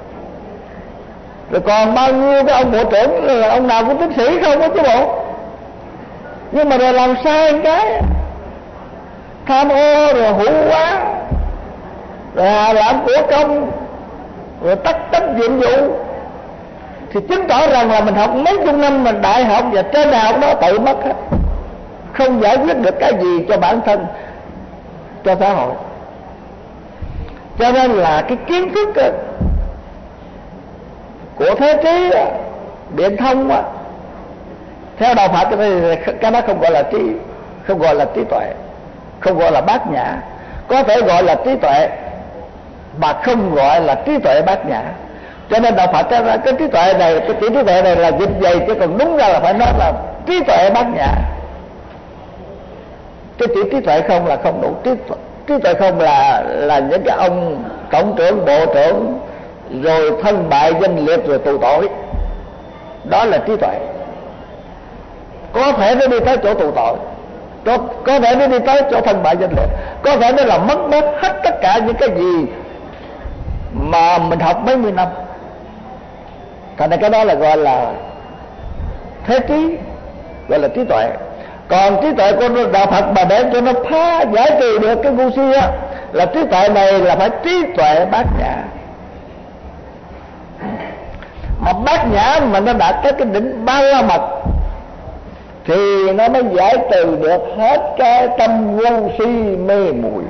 Rồi còn bao nhiêu cái ông bộ trưởng là ông nào cũng tiến sĩ không á chứ bộ, nhưng mà rồi làm sai cái tham ô rồi hủ quá rồi làm của công rồi tắc tách nhiệm vụ, thì chứng tỏ rằng là mình học mấy chục năm mình đại học và trên đại học đó tự mất hết, không giải quyết được cái gì cho bản thân, cho xã hội. Cho nên là cái kiến thức của thế trí điện thông á, theo đạo Phật thì cái đó không gọi là trí, không gọi là trí tuệ, không gọi là bát nhã. Có thể gọi là trí tuệ mà không gọi là trí tuệ bát nhã. Cho nên đạo Phật cái, cái trí tuệ này, cái trí tuệ này là dịch dày, chứ còn đúng ra là phải nói là trí tuệ bát nhã. Cái chữ trí tuệ không là không đủ. Trí, trí tuệ không là là những cái ông tổng trưởng, bộ trưởng rồi thân bại danh liệt rồi tù tội, đó là trí tuệ. Có thể nó đi tới chỗ tù tội, có, có thể nó đi tới chỗ thân bại danh liệt, có thể nó là mất mất hết tất cả những cái gì mà mình học mấy mươi năm. Thành ra cái đó là gọi là thế trí, gọi là trí tuệ. Còn trí tuệ của đạo Phật mà để cho nó phá giải trừ được cái ngu si á, là trí tuệ này là phải trí tuệ bát nhã. Mà bát nhã mà nó đạt tới cái đỉnh ba la mật thì nó mới giải trừ được hết cái tâm ngu si mê muội.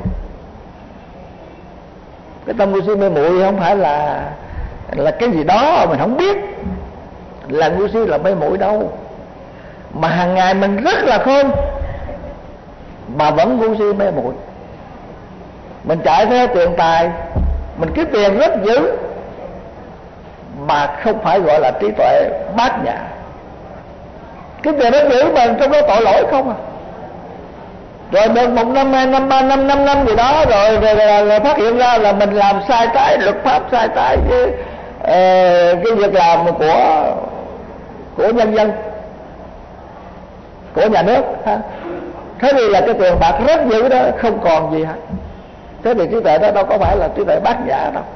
Cái tâm ngu si mê muội không phải là là cái gì đó mình không biết, là ngu si là mê muội đâu. Mà hàng ngày mình rất là khôn mà vẫn ngu si mê muội. Mình chạy theo tiền tài, mình kiếm tiền rất dữ mà không phải gọi là trí tuệ bát nhã. Kiếm tiền rất dữ mà trong đó tội lỗi không à. Rồi được một năm, hai năm, ba năm, năm năm gì đó rồi, rồi, rồi, rồi phát hiện ra là mình làm sai trái luật pháp, sai trái với uh, cái việc làm của của nhân dân, của nhà nước ha. Thế thì là cái tiền bạc rất dữ đó, không còn gì hết. Thế thì trí tuệ đó đâu có phải là trí tuệ bát nhã đâu.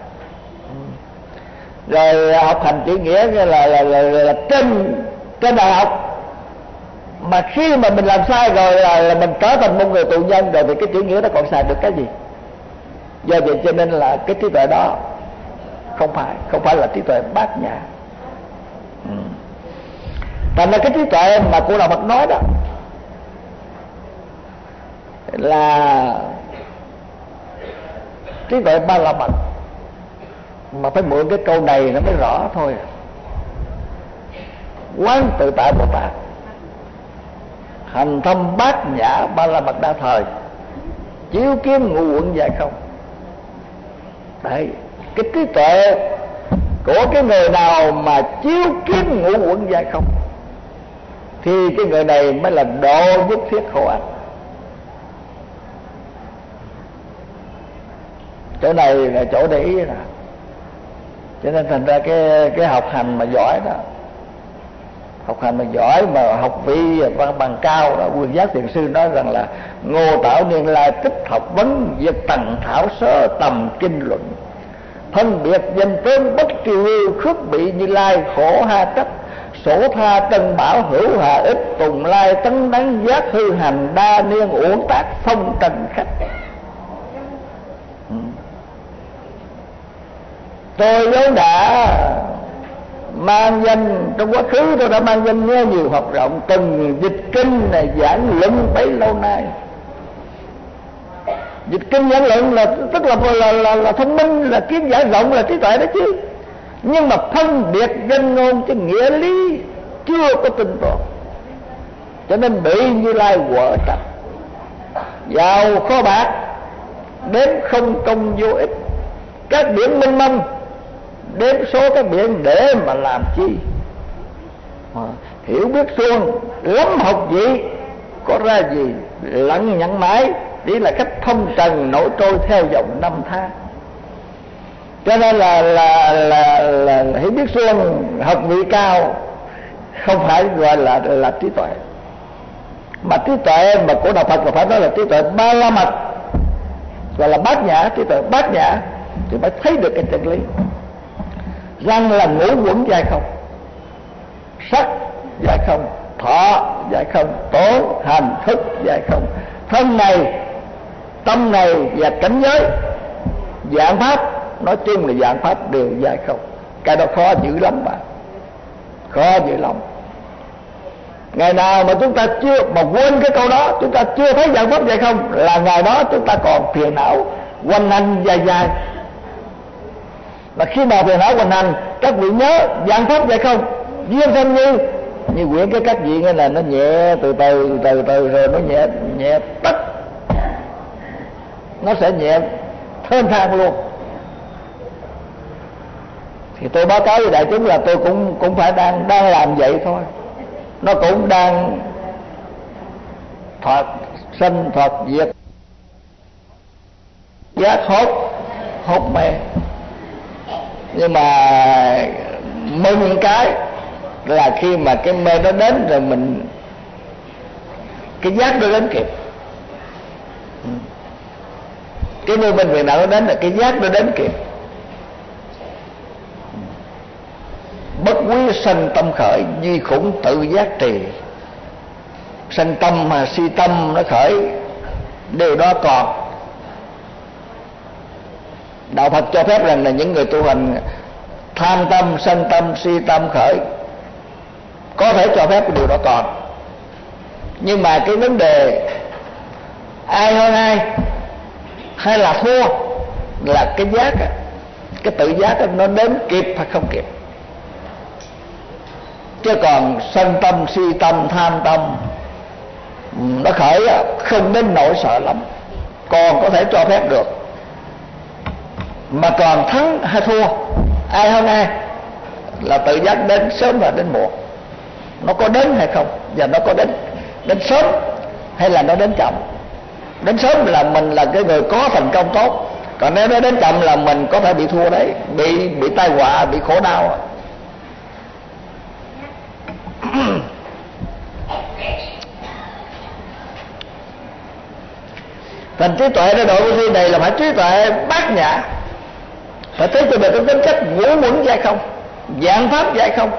Rồi học hành chữ nghĩa là là, là, là, là trên trên đại học, mà khi mà mình làm sai rồi là, là mình trở thành một người tù nhân rồi thì cái chữ nghĩa đó còn xài được cái gì? Do vậy cho nên là cái trí tuệ đó không phải không phải là trí tuệ bát nhã. Ừ. Thành ra cái trí tuệ mà của đạo Phật nói đó là trí tuệ ba la mật, mà phải mượn cái câu này nó mới rõ thôi. Quán tự tại Bồ Tát hành thâm bát nhã ba la mật đa thời, chiếu kiến ngũ uẩn giải không. Đấy, cái trí tuệ của cái người nào mà chiếu kiến ngũ uẩn giải không thì cái người này mới là độ nhất thiết khổ ách. Chỗ này là chỗ để ý nè. Cho nên thành ra cái cái học hành mà giỏi đó, học hành mà giỏi mà học vị văn bằng cao đó, Quyền Giác Thiền Sư nói rằng là ngô tạo niên lai tích học vấn, việc tầng thảo sớ tầm kinh luận, phân biệt danh tướng bất triều lưu, khước bị Như Lai khổ ha trách, sổ tha cân bảo hữu hà ích, tùng lai tấn đắng giác hư hành, đa niên uổng tác phong trần khách. ừ. Tôi vốn đã mang danh, trong quá khứ tôi đã mang danh nghe nhiều học rộng, từng dịch kinh này giảng luận bấy lâu nay. Dịch kinh giảng luận là tức là là, là, là thông minh, là kiến giải rộng, là trí tuệ đó chứ. Nhưng mà phân biệt danh ngôn chứ nghĩa lý chưa có tinh tột, cho nên bị Như Lai quở trách. Vào kho bạc đếm không công vô ích, các biển minh mông đếm số các biển để mà làm chi? À, hiểu biết suông lắm học gì có ra gì lẫn nhẫn mãi, chỉ là cách phong trần nổi trôi theo dòng năm tháng. Cho nên là là là, là, là hiểu biết suông, học vị cao không phải gọi là là trí tuệ, mà trí tuệ mà của đạo Phật là phải nói là trí tuệ ba la mật, gọi là bát nhã. Trí tuệ bát nhã thì mới thấy được cái chân lý rằng là ngũ uẩn dài không, sắc dài không, thọ dài không, tổn hành thức dài không, thân này, tâm này và cảnh giới dạng pháp nói chung là dạng pháp đều dài không. Cái đó khó dữ lắm mà, khó dữ lắm. Ngày nào mà chúng ta chưa mà quên cái câu đó, chúng ta chưa thấy dạng pháp dài không, là ngày đó chúng ta còn phiền não quanh hành dài dài. Mà khi nào phiền não quanh hành, các vị nhớ dạng pháp dài không, duyên sanh như như quyển cái các vị nghe là nó nhẹ từ từ từ từ rồi nó nhẹ nhẹ tất, nó sẽ nhẹ thênh thang luôn. Thì tôi báo cáo với đại chúng là tôi cũng cũng phải đang đang làm vậy thôi. Nó cũng đang thoát sanh thoát diệt, giác hốt hốt mê. Nhưng mà mừng cái là khi mà cái mê nó đến rồi mình cái giác nó đến kịp. Cái mê bên việc nào nó đến là cái giác nó đến kịp. Bất quý sanh tâm khởi, duy khủng tự giác trì. Sanh tâm mà si tâm nó khởi, điều đó còn. Đạo Phật cho phép rằng là những người tu hành tham tâm, sanh tâm, si tâm khởi, có thể cho phép cái điều đó còn. Nhưng mà cái vấn đề ai hơn ai hay là thua là cái giác, cái tự giác nó đến kịp hay không kịp. Chứ còn sân tâm, si tâm, tham tâm nó khởi không đến nỗi sợ lắm, còn có thể cho phép được. Mà còn thắng hay thua, ai hơn ai là tự giác đến sớm và đến muộn. Nó có đến hay không, và nó có đến đến sớm hay là nó đến chậm. Đến sớm là mình là cái người có thành công tốt, còn nếu nó đến chậm là mình có thể bị thua đấy, bị bị tai họa, bị khổ đau. Thành trí tuệในđộ vô vi này là phải trí tuệ bát nhã, phải thấy cho được cái tính chất ngũ uẩn dài không, dạng pháp dài không.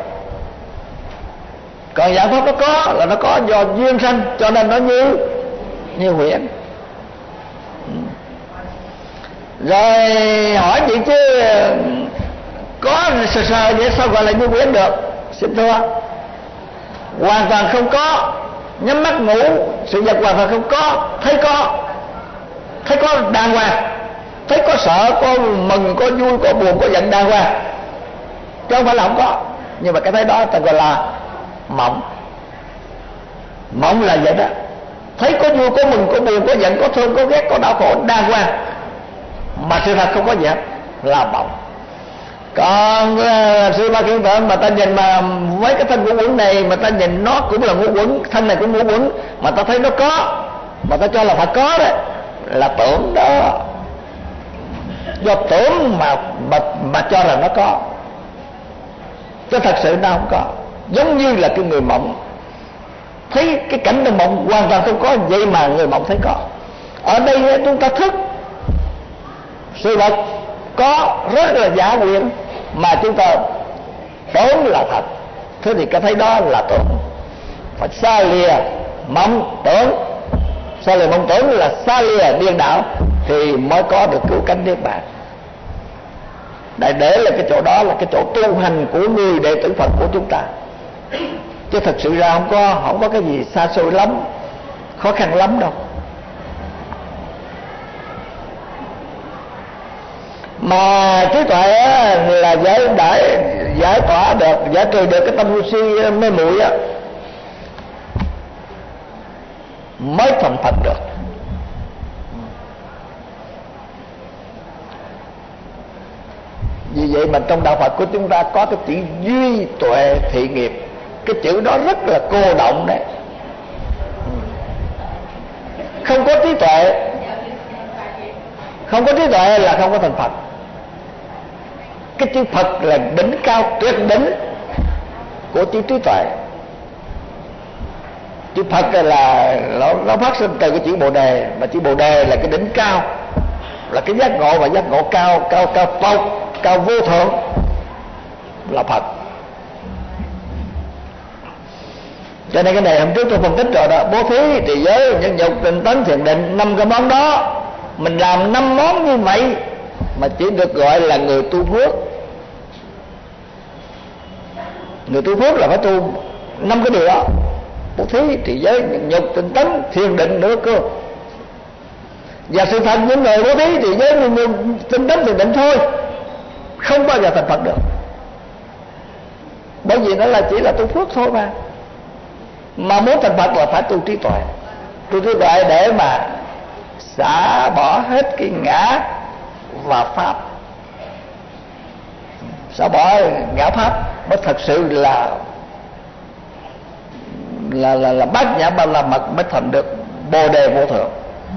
Còn dạng pháp nó có là nó có do duyên sanh, cho nên nó như như huyễn. Rồi hỏi chị chứ có sờ sờ vậy sao gọi là như huyễn được? Xin thưa, hoàn toàn không có. Nhắm mắt ngủ, sự vật hoàn toàn không có, thấy có, thấy có đàng hoàng, thấy có sợ, có mừng, có vui, có buồn, có giận đàng hoàng, chứ không phải là không có. Nhưng mà cái thấy đó ta gọi là mộng. Mộng là vậy đó, thấy có vui, có mừng, có buồn, có giận, có thương, có ghét, có đau khổ đàng hoàng, mà sự thật không có gì hết, là mộng. Còn uh, sư ba kiến tượng mà ta nhìn mà với cái thân ngũ uẩn này mà ta nhìn nó cũng là ngũ uẩn, thân này cũng ngũ uẩn, mà ta thấy nó có, mà ta cho là phải có đấy, là tưởng đó, do tưởng mà mà, mà cho là nó có, chứ thật sự nó không có. Giống như là cái người mộng thấy cái cảnh trong mộng hoàn toàn không có, vậy mà người mộng thấy có. Ở đây chúng ta thức sự vật có rất là giả quyện, mà chúng ta tưởng là thật. Thế thì cái thấy đó là tưởng. Phải xa lìa mộng tưởng, xa lìa mộng tưởng là xa lìa điên đảo, thì mới có được cứu cánh niết bàn. Đại để là cái chỗ đó là cái chỗ tu hành của người đệ tử Phật của chúng ta, chứ thật sự ra không có không có cái gì xa xôi lắm, khó khăn lắm đâu. Mà trí tuệ là giải giải giải tỏa được, giải trừ được cái tâm ngu si mê muội á, mới thành Phật được. Vì vậy mà trong đạo Phật của chúng ta có cái chữ duy tuệ thị nghiệp. Cái chữ đó rất là cô động đấy. không có trí tuệ, không có trí tuệ là không có thành Phật. Cái chữ Phật là đỉnh cao tuyệt đỉnh của chữ trí tuệ. Chữ Phật là nó, nó phát sinh từ cái chữ Bồ Đề, mà chữ Bồ Đề là cái đỉnh cao, là cái giác ngộ, và giác ngộ cao cao cao tột, cao vô thượng là Phật. Cho nên cái này hôm trước tôi phân tích rồi đó. Bố thí, trì giới, nhân dục, tinh tấn, thiền định, năm cái món đó, mình làm năm món như vậy mà chỉ được gọi là người tu phước. Người tu phước là phải tu năm cái điều đó: bố thí, trì giới, nhân dục, tinh tấn, thiền định nữa cơ. Và sự thật những người bố thí, trì giới, nhân dục, tinh tấn, thiền định thôi, không bao giờ thành Phật được. Bởi vì nó là chỉ là tu phước thôi mà. Mà muốn thành Phật là phải tu trí tuệ. Tu trí tuệ để mà xả bỏ hết cái ngã và pháp, xả bỏ ngã pháp mới thật sự là là là, là bát nhã ba la mật, mới thành được Bồ Đề vô thượng.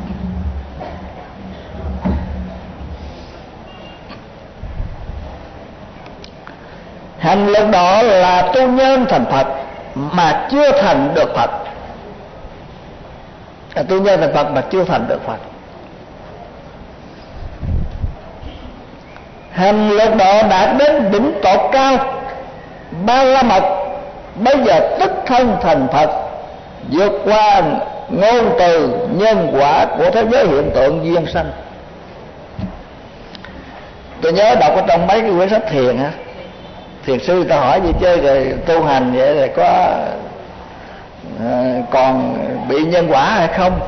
Hành lực đó là tu nhân thành Phật mà chưa thành được Phật. À, tu nhân thành Phật mà chưa thành được Phật. Hành lực đó đã đến đỉnh tột cao ba la mật, bây giờ tức thân thành Phật, vượt qua ngôn từ nhân quả của thế giới hiện tượng duyên sanh. Tôi nhớ đọc ở trong mấy cái quyển sách thiền á, thiền sư ta hỏi gì chơi rồi tu hành vậy rồi có à, còn bị nhân quả hay không?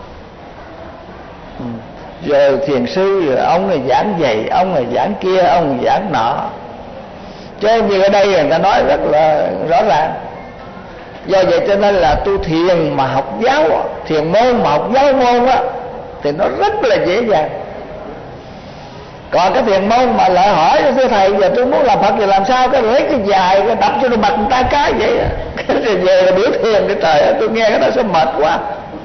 Rồi thiền sư rồi ông này giảng vậy, ông này giảng kia, ông này giảng nọ. Chứ như ở đây người ta nói rất là rõ ràng. Do vậy cho nên là tu thiền mà học giáo, thiền môn mà học giáo môn á, thì nó rất là dễ dàng. Còn cái thiền môn mà lại hỏi thưa thầy giờ tôi muốn làm Phật thì làm sao? Cái lấy cái dài cái đập cho nó mặt người ta cái vậy á. Rồi về là biểu thiền cái trời ơi, tôi nghe cái đó sẽ mệt quá.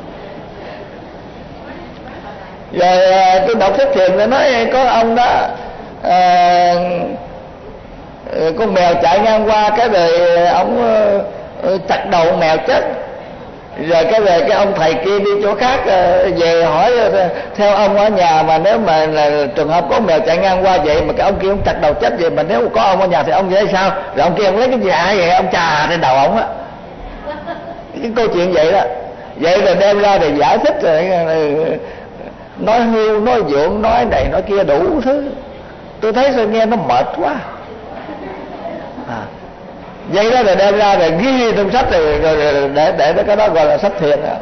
Rồi tôi đọc sách thiền tôi nói có ông đó à, con mèo chạy ngang qua cái rồi ông chặt đầu mèo chết. Rồi cái về cái ông thầy kia đi chỗ khác về hỏi theo ông ở nhà mà nếu mà là trường hợp có mèo chạy ngang qua vậy mà cái ông kia ông chặt đầu chết vậy, mà nếu có ông ở nhà thì ông vậy sao? Rồi ông kia ông lấy cái dạ vậy ông chà trên đầu ông á. Cái câu chuyện vậy đó. Vậy rồi đem ra để giải thích rồi nói hưu, nói vượng, nói này nói kia đủ thứ. Tôi thấy sao nghe nó mệt quá à. Vậy đó rồi đem ra rồi ghi trong sách rồi, rồi, rồi để để cái đó gọi là sách thiền à.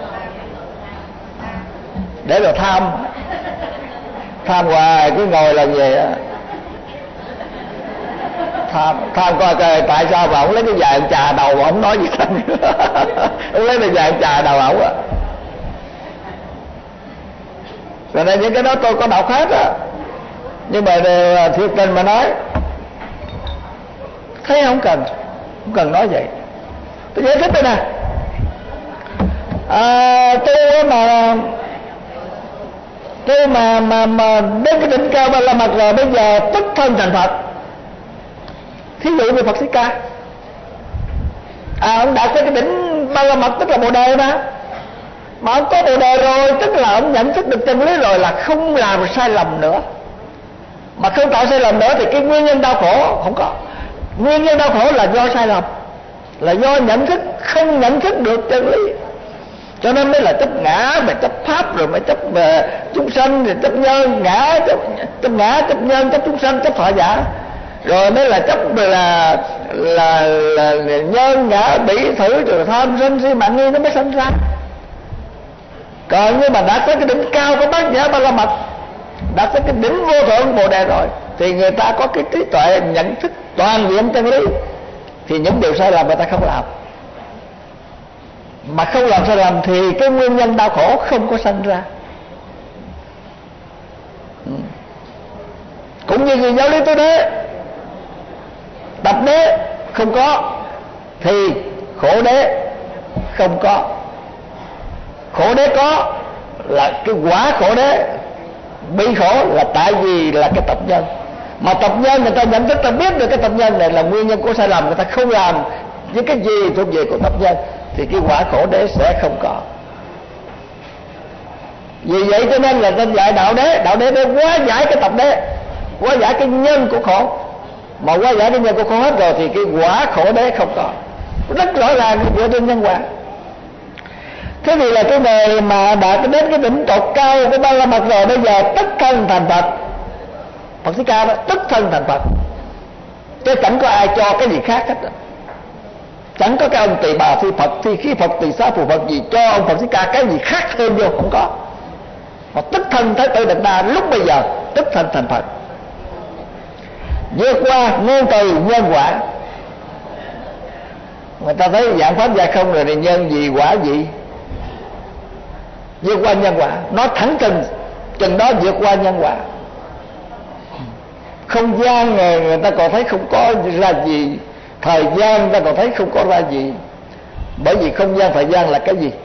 Để rồi tham tham hoài cứ ngồi làm gì á, tham tham coi coi tại sao mà ông lấy cái vàng trà đầu mà ông nói gì thân. Ông lấy cái vàng trà đầu ổng á. Rồi nên những cái đó tôi có đọc hết á, nhưng mà thiệt tình mà nói thấy không cần không cần nói vậy. Tôi giải thích đây nè. À, tôi mà tôi mà mà mà đến cái đỉnh cao ba la mật rồi, bây giờ tức thân thành Phật. Thí dụ như Phật Thích Ca, à ông đạt tới cái đỉnh ba la mật tức là Bồ Đề mà. Mà ông có Bồ Đề rồi, tức là ông nhận thức được chân lý rồi, là không làm sai lầm nữa. Mà không tạo sai lầm nữa thì cái nguyên nhân đau khổ không có. Nguyên nhân đau khổ là do sai lầm, là do nhận thức, không nhận thức được chân lý. Cho nên mới là chấp ngã, mà chấp pháp, rồi mới chấp uh, chúng sanh, rồi chấp nhân, ngã, chấp, chấp ngã, chấp nhân, chấp chúng sanh, chấp thọ giả. Rồi mới là chấp là là, là, là nhân, ngã, bỉ, thử, rồi tham, sân, si, mạng nghi nó mới sinh ra. Còn như mà đã tới cái đỉnh cao của bát nhã ba la mật, đã tới cái đỉnh vô thượng Bồ Đề rồi, thì người ta có cái trí tuệ nhận thức toàn diện chân lý, thì những điều sai lầm người ta không làm. Mà không làm sai lầm thì cái nguyên nhân đau khổ không có sanh ra. ừ. Cũng như người giáo lý tứ đế, tập đế không có thì khổ đế không có. Khổ đế có là cái quả khổ đế bị khổ là tại vì là cái tập nhân. Mà tập nhân người ta nhận thức, ta biết được cái tập nhân này là nguyên nhân của sai lầm, người ta không làm những cái gì thuộc về của tập nhân, thì cái quả khổ đế sẽ không có. Vì vậy cho nên là ta dạy đạo đế, đạo đế để hóa giải cái tập đế, hóa giải cái nhân của khổ. Mà hóa giải cái nhân của khổ hết rồi thì cái quả khổ đế không có. Rất rõ ràng dựa trên nhân quả. Thế thì là cái người mà đạt đến cái đỉnh tột cao của Ba La Mật rồi, bây giờ tức thân thành Phật. Phật Thích Ca đó tức thân thành Phật, chứ chẳng có ai cho cái gì khác hết. Chẳng có cái ông Tỳ Bà Thi Phật, Thi Khí Phật, Tỳ Xá Phù Phật gì cho ông Phật Thích Ca cái gì khác hơn vô, không có. Mà tức thân Thái Tử Đạt Đa lúc bây giờ tức thân thành Phật, vượt qua ngôn từ nhân quả. Người ta thấy dạng pháp gia không rồi thì nhân gì quả gì, vượt qua nhân quả, nó thẳng chừng chừng đó vượt qua nhân quả. Không gian người, người ta còn thấy không có ra gì, thời gian người ta còn thấy không có ra gì. Bởi vì không gian thời gian là cái gì?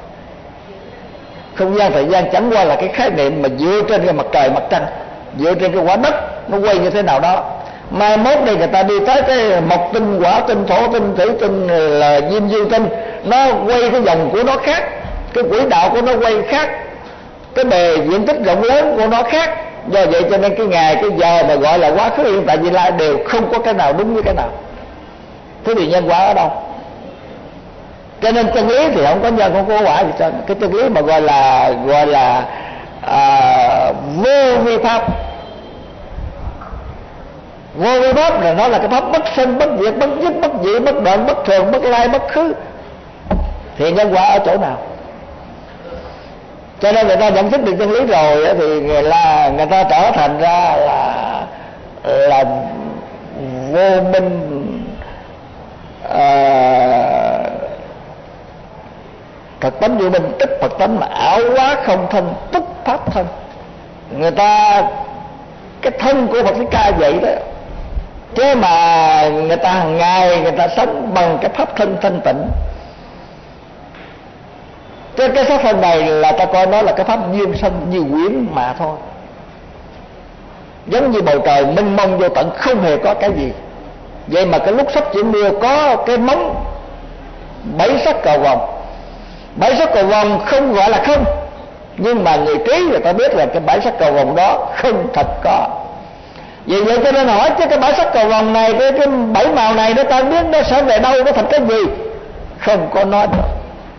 Không gian thời gian chẳng qua là cái khái niệm mà dựa trên cái mặt trời mặt trăng, dựa trên cái quả đất nó quay như thế nào đó. Mai mốt đây người ta đi tới cái mộc tinh, hỏa tinh, thổ tinh, thủy tinh, là diêm dương tinh, nó quay cái vòng của nó khác, cái quỹ đạo của nó quay khác, cái bề diện tích rộng lớn của nó khác. Do vậy cho nên cái ngày, cái giờ mà gọi là quá khứ, hiện tại, vị lai đều không có cái nào đúng với cái nào. Thế thì nhân quả ở đâu? Cho nên chân lý thì không có nhân, không có quả gì trơn. Cái chân lý mà gọi là gọi là à, vô vi pháp. Vô vi pháp là nó là cái pháp bất sinh, bất diệt, bất dứt, bất dị, bất đoạn, bất thường, bất lai, bất khứ. Thì nhân quả ở chỗ nào? Cho nên người ta nhận thức được chân lý rồi thì người là người ta trở thành ra là là vô minh, à, Phật tánh vô minh tức Phật tánh mà ảo quá không thân tức pháp thân. Người ta cái thân của Phật Thích Ca vậy đó, chứ mà người ta hàng ngày người ta sống bằng cái pháp thân thanh tịnh. Cái, cái pháp thân này là ta coi nó là cái pháp duyên sanh như quyển mà thôi. Giống như bầu trời mênh mông vô tận, không hề có cái gì. Vậy mà cái lúc sắp chuyển mưa có cái móng bảy sắc cầu vồng. Bảy sắc cầu vồng không gọi là không, nhưng mà người trí người ta biết là cái bảy sắc cầu vồng đó không thật có. Vì vậy cho nên hỏi chứ cái bảy sắc cầu vồng này, cái, cái bảy màu này nó ta biết nó sẽ về đâu, nó thành cái gì? Không có nói được.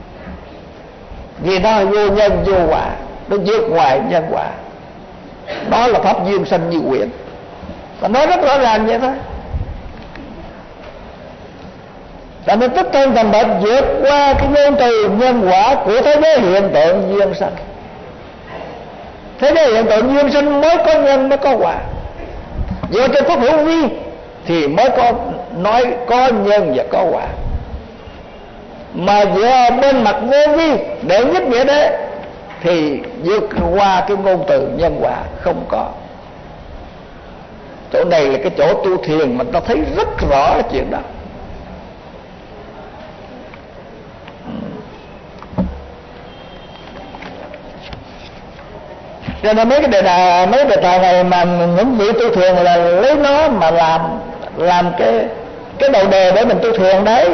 Vì nó vô nhân vô quả, nó vượt ngoài nhân quả. Đó là pháp duyên sanh như quyển. Và nói rất rõ ràng vậy thôi. Cho nên tức thân thành Phật vượt qua cái ngôn từ nhân quả của thế giới hiện tượng duyên sanh. Thế giới hiện tượng duyên sanh mới có nhân mới có quả. Dựa trên pháp hữu vi thì mới có nói có nhân và có quả. Mà dựa bên mặt vô vi để nhất nghĩa đế thì vượt qua cái ngôn từ nhân quả không có. Chỗ này là cái chỗ tu thiền mà ta thấy rất rõ cái chuyện đó. Cho nên mấy cái đề tài, mấy đề tài này mà những vị tu thiền là lấy nó mà làm làm cái cái đầu đề để mình tu thiền đấy.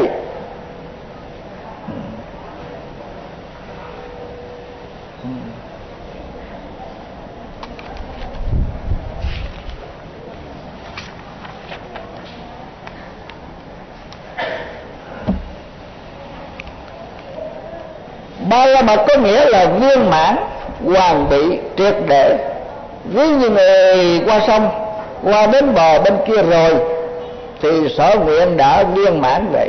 Ba la mật có nghĩa là viên mãn, hoàn bị, triệt để. Ví như người qua sông, qua đến bờ bên kia rồi thì sở nguyện đã viên mãn vậy.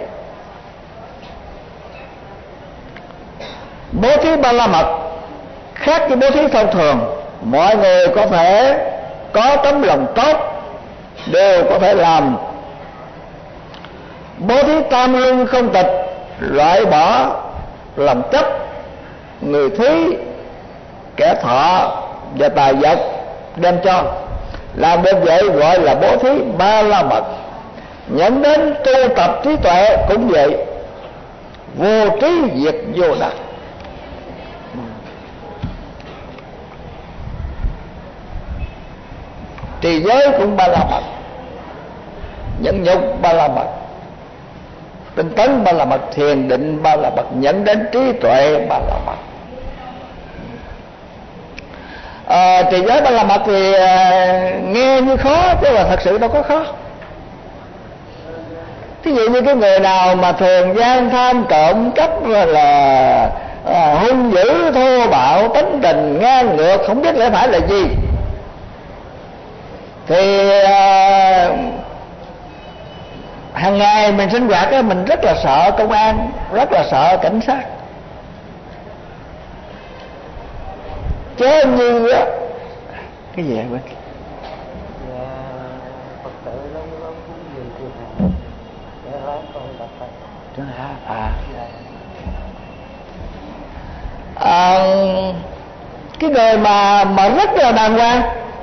Bố thí ba la mật khác với bố thí thông thường. Mọi người có thể có tấm lòng tốt, đều có thể làm. Bố thí tam luân không tịch, loại bỏ lòng chấp, người thí, kẻ thọ và tài vật đem cho. Làm được vậy gọi là bố thí ba la mật. Nhận đến tu tập trí tuệ cũng vậy. Vô trí diệt vô đắc. trì giới cũng ba la mật, nhẫn nhục ba la mật, tinh tấn ba la mật, thiền định ba la mật, nhận đến trí tuệ ba la mật. À, trì giới ba la mật thì à, nghe như khó chứ mà thật sự đâu có khó. Thí dụ như cái người nào mà thường gian tham trộm cắp rồi là à, hung dữ thô bạo, tính tình ngang ngược, không biết lẽ phải là gì, thì à, hàng ngày mình sinh hoạt á, mình rất là sợ công an, rất là sợ cảnh sát. Chứ như á cái gì vậy bên Phật tử nó nó cũng gì chuyện này để lát con đặt tay chứ hả? À. À, cái người mà mà rất là đàng hoàng,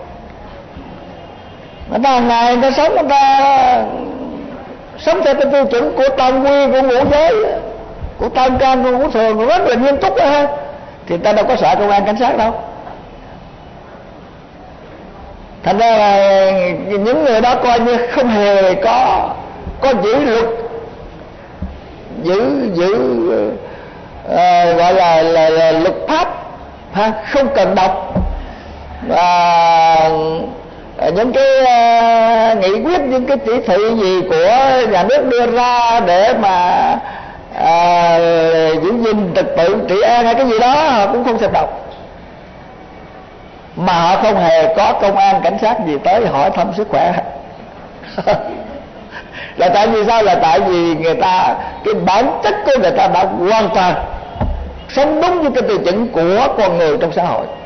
người ta hàng ngày người ta sống, người ta sống theo cái tiêu chuẩn của tam quy, của ngũ giới, của tam can, của ngũ thường, rất là nghiêm túc đó ha, thì ta đâu có sợ công an cảnh sát đâu. Thành ra là những người đó coi như không hề có có giữ luật, giữ giữ uh, gọi là, là, là luật pháp ha, không cần đọc và những cái uh, nghị quyết, những cái chỉ thị gì của nhà nước đưa ra để mà uh, giữ gìn trật tự trị an hay cái gì đó họ cũng không thèm đọc. Mà họ không hề có công an cảnh sát gì tới hỏi thăm sức khỏe. Là tại vì sao? Là tại vì người ta, cái bản chất của người ta đã hoàn toàn sống đúng với cái tiêu chuẩn của con người trong xã hội.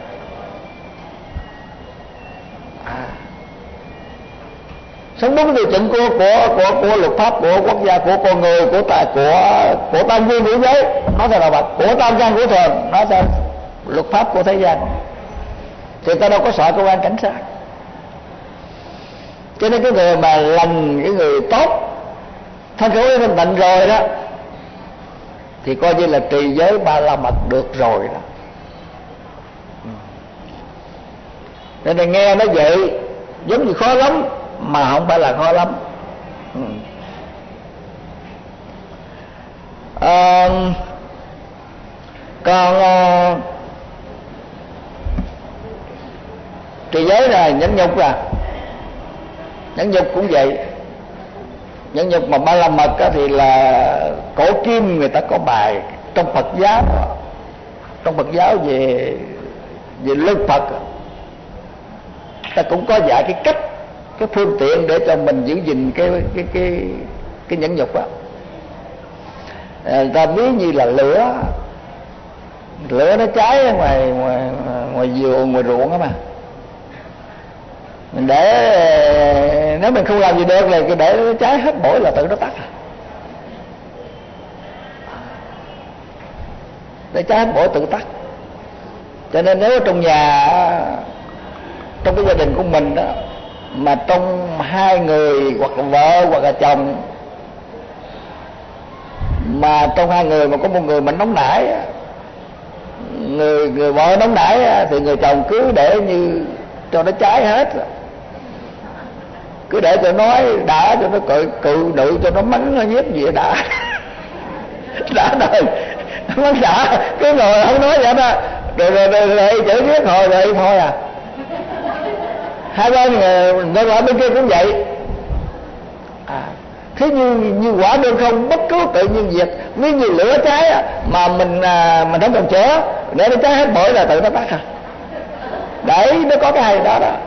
À, sống đúng tiêu chuẩn của của của của luật pháp của quốc gia, của con người, của tài của của tam quy ngũ giới, nó sẽ là bậc của tam can của thường, nó sẽ luật pháp của thế gian. Thì ta đâu có sợ công an cảnh sát. Cho nên cái người mà lành, cái người tốt, thân khẩu thanh tịnh rồi đó, thì coi như là trì giới ba la mật được rồi đó. Nên là nghe nó vậy giống như khó lắm, mà không phải là khó lắm. À, còn trì giới là nhẫn nhục, là nhẫn nhục cũng vậy. Nhẫn nhục mà ba la mật thì là cổ kim người ta có bài trong Phật giáo, trong Phật giáo về về luật Phật, ta cũng có dạy cái cách, cái phương tiện để cho mình giữ gìn cái cái cái cái nhẫn nhục đó. À, ta ví như là lửa, lửa nó cháy ở ngoài ngoài ngoài vườn, ngoài ruộng đó mà. Mình để, nếu mình không làm gì được là để nó cháy hết bổi là tự nó tắt. Để cháy hết bổi tự tắt. Cho nên nếu trong nhà, trong cái gia đình của mình đó, mà trong hai người hoặc là vợ hoặc là chồng, mà trong hai người mà có một người mà nóng nảy, người người vợ nóng nảy thì người chồng cứ để như cho nó cháy hết, cứ để cho nói đã, cho nó cự cự đự, cho nó mắng nó nhiếp gì đã. Đã rồi mắng đã, cứ ngồi không nói vậy đó, rồi rồi rồi, rồi chửi biết hồi rồi thôi à. Hai bên người vợ bên kia cũng vậy. À, thế như như quả đơn không, bất cứ tự nhiên việc, ví như lửa cháy mà mình à, mình không cần chữa, để nó cháy hết bổi là tự nó tắt à. Đấy, nó có cái hay đó đó.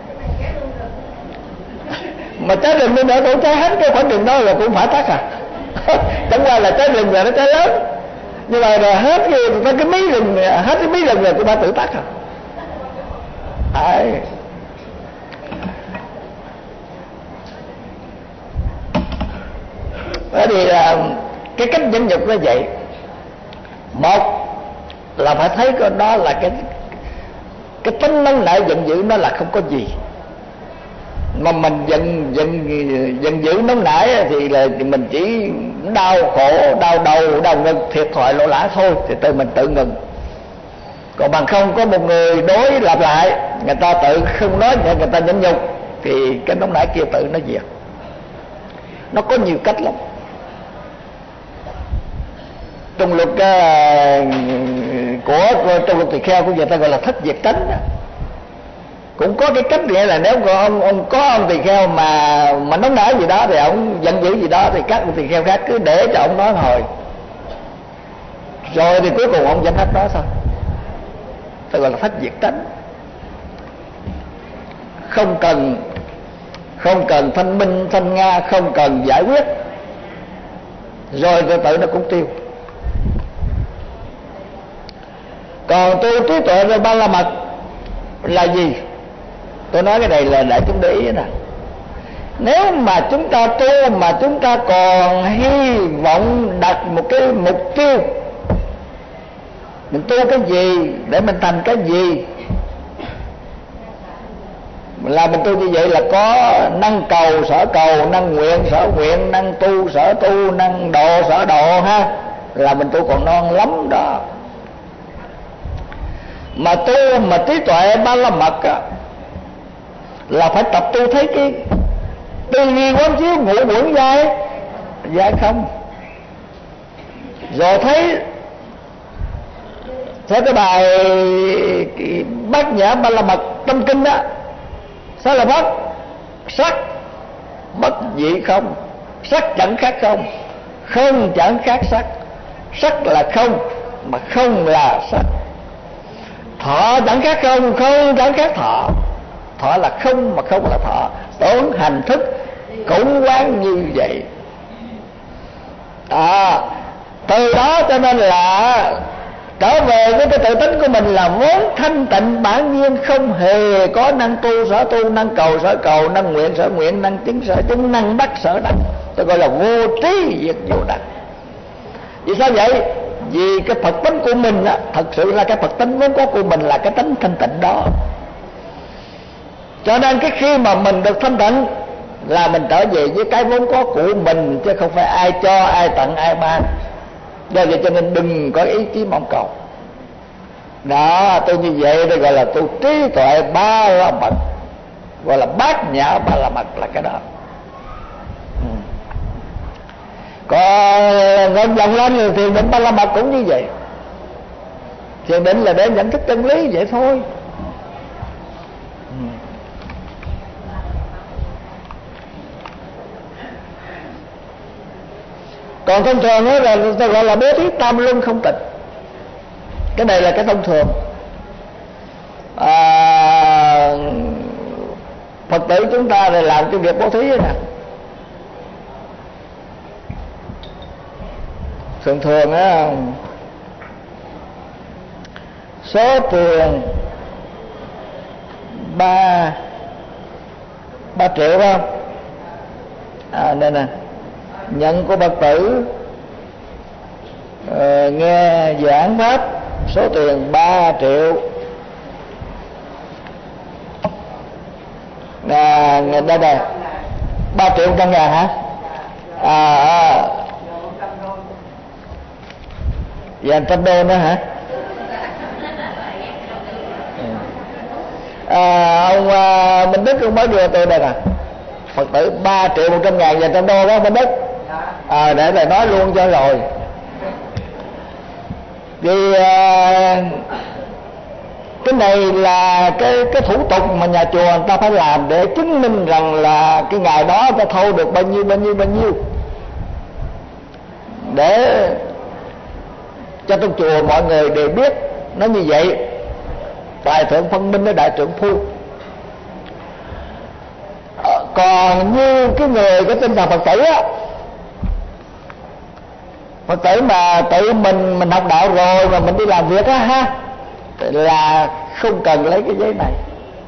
Mà cháy rừng bên nữa cũng cháy hết cái khoảng rừng đó là cũng phải tắt à. Chẳng qua là cháy rừng là nó cháy lớn, nhưng mà rồi hết cái, cái mí rừng, hết cái mí rừng là cũng phải tự tắt à. Đấy. Bởi vì là cái cách nhẫn nhục nó vậy. Một là phải thấy cái đó là cái cái tính nóng nảy giận dữ nó là không có gì, mà mình giận giận giận dữ nóng nảy thì là mình chỉ đau khổ, đau đầu, đau ngực, thiệt thòi lỗ lã thôi, thì tự mình tự ngừng. Còn bằng không có một người đối lặp lại, người ta tự không nói để người ta nhẫn nhục, thì cái nóng nảy kia tự nó diệt. Nó có nhiều cách lắm. Trong luật uh, của, của trong luật tỳ kheo của người ta gọi là thất diệt tánh đó. Cũng có cái cách nghĩa là nếu có ông ông có ông tỳ kheo mà mà nóng nảy gì đó thì ông giận dữ gì đó thì các ông tỳ kheo khác cứ để cho ông nói hồi, rồi thì cuối cùng ông dẫn hết đó thôi. Ta gọi là thất diệt tánh. Không cần không cần thanh minh thanh nga, không cần giải quyết, rồi tự tự nó cũng tiêu. Còn tu trí tuệ rồi ba la mật là gì? Tôi nói cái này là để chúng để ý nè. Nếu mà chúng ta tu mà chúng ta còn hy vọng đặt một cái mục tiêu, mình tu cái gì để mình thành cái gì, là mình tu như vậy là có năng cầu sở cầu, năng nguyện sở nguyện, năng tu sở tu, năng độ sở độ ha, là mình tu còn non lắm đó. Mà tu mà trí tuệ ba la mật á, là phải tập tu thấy cái tư duy quán chiếu ngũ uẩn giai giai không, rồi thấy thấy cái bài cái bát nhã ba la mật trong kinh đó, sao là bất sắc bất dị không, sắc chẳng khác không, không chẳng khác sắc, sắc là không mà không là sắc, thọ chẳng khác không, không chẳng khác thọ, thọ là không mà không là thọ, tưởng hành thức cũng quán như vậy. À, từ đó cho nên là trở về với cái tự tính của mình là vốn thanh tịnh bản nhiên, không hề có năng tu sở tu, năng cầu sở cầu, năng nguyện sở nguyện, năng chứng sở chứng, năng đắc sở đắc. Tôi gọi là vô trí diệt vô đắc. Vì sao vậy? Vì cái Phật tính của mình á, thật sự là cái Phật tính vốn có của mình là cái tính thanh tịnh đó. Cho nên cái khi mà mình được thanh tịnh là mình trở về với cái vốn có của mình, chứ không phải ai cho, ai tặng, ai ban. Do vậy cho nên đừng có ý chí mong cầu. Đó, tôi như vậy đây gọi là tu trí tuệ ba la mật, gọi là bát nhã ba la mật là cái đó. Ừ. Còn ngân dòng lên thì thiền định ba la mật cũng như vậy. Thiền định là để nhận thức chân lý vậy thôi. Ừ. Còn thông thường đó là ta gọi là bố thí tam luân không tịch. Cái này là cái thông thường. À, Phật tử chúng ta để làm cái việc bố thí nè, thường thường á, số tiền ba ba triệu phải không? À, đây nè, nhận của Phật tử uh, nghe giảng pháp số tiền ba triệu. À, đây đây ba triệu trăm ngàn hả? À, à. Dành trăm đô nữa hả? À, ông à, Minh Đức cũng mới đưa tôi đây nè, Phật tử ba triệu một trăm ngàn dành trăm đô đó Minh Đức. À, để thầy nói luôn cho rồi. Vì à, cái này là cái cái thủ tục mà nhà chùa người ta phải làm để chứng minh rằng là cái ngày đó ta thâu được bao nhiêu bao nhiêu bao nhiêu, để cho trong chùa mọi người đều biết nó như vậy. Đại thượng phân minh với đại trưởng phu. À, còn như cái người cái tinh thần Phật tử á, Phật tử mà tự mình mình học đạo rồi mà mình đi làm việc á ha, là không cần lấy cái giấy này.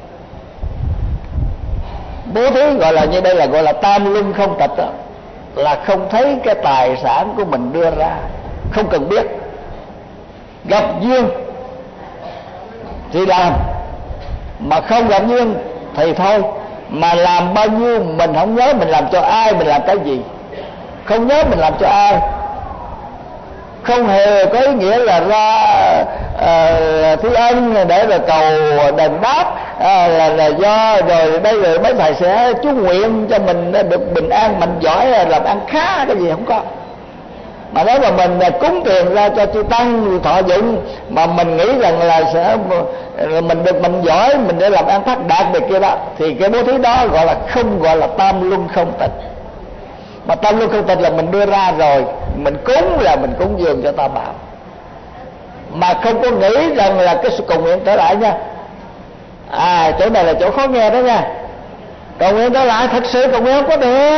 Bố thí gọi là như đây là gọi là tam luân không tịch đó, là không thấy cái tài sản của mình đưa ra, không cần biết. Gặp duyên thì làm, mà không gặp duyên thì thôi. Mà làm bao nhiêu mình không nhớ mình làm cho ai, mình làm cái gì, không nhớ mình làm cho ai. không hề có ý nghĩa là ra uh, thi ân để rồi cầu đền đáp, uh, là là do rồi đây rồi mấy thầy sẽ chú nguyện cho mình được bình an mạnh giỏi làm ăn khá, cái gì không có. Mà nếu mà mình cúng tiền ra cho chư tăng thọ dụng mà mình nghĩ rằng là sẽ mình được mạnh giỏi, mình để làm ăn phát đạt được kia đó, thì cái bố thí đó gọi là không gọi là tam luân không tịch. Mà tam luân không tịch là mình đưa ra rồi, mình cúng là mình cúng dường cho Tam Bảo, mà không có nghĩ rằng là cái sự cầu nguyện trở lại nha. À, chỗ này là chỗ khó nghe đó nha. Cầu nguyện trở lại thật sự cầu nguyện không có được,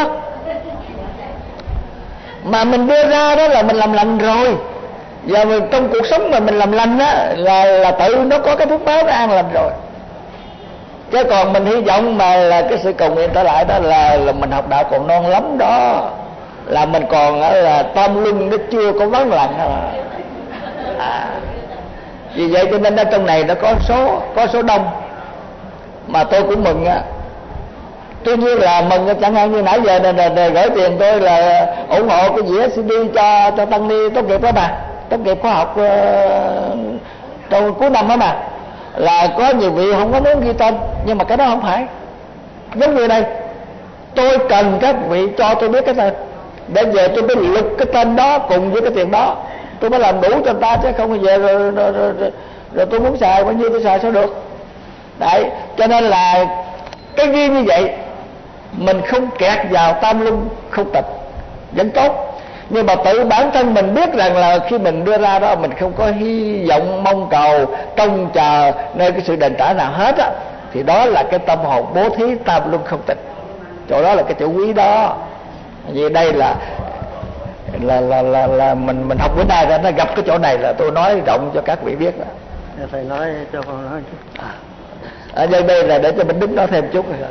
mà mình đưa ra đó là mình làm lành rồi. Và mình, trong cuộc sống mà mình làm lành á là là tự nó có cái phước báo nó an lành rồi. Chứ còn mình hy vọng mà là cái sự cầu nguyện trở lại đó là là mình học đạo còn non lắm đó, là mình còn là tam luân nó chưa có vắng lặng. À, vì vậy cho nên ở trong này nó có số có số đông, mà tôi cũng mừng á. Tuy nhiên là mừng chẳng hạn như nãy giờ này, này, này gửi tiền tôi là ủng hộ cái dĩa xê đê cho cho tăng ni tốt nghiệp đó mà, tốt nghiệp khoa học uh, trong cuối năm đó mà, là có nhiều vị không có muốn ghi tên, nhưng mà cái đó không phải. Giống như đây, tôi cần các vị cho tôi biết cái tên để về tôi mới lục cái tên đó cùng với cái tiền đó, tôi mới làm đủ cho người ta, chứ không về rồi rồi, rồi, rồi, rồi, rồi tôi muốn xài bao nhiêu tôi xài sao được. Đấy, cho nên là cái ghi như vậy mình không kẹt vào tam luân không tịch vẫn tốt. Nhưng mà tự bản thân mình biết rằng là khi mình đưa ra đó mình không có hy vọng mong cầu trông chờ nơi cái sự đền trả nào hết á, thì đó là cái tâm hồn bố thí tam luân không tịch. Chỗ đó là cái chỗ quý đó. Vì đây là là là là, là mình mình học bữa nay ra nó gặp cái chỗ này là tôi nói rộng cho các vị biết đó. Thầy nói cho con nói chút. À, ở đây đây là để cho mình đứng nói thêm chút rồi.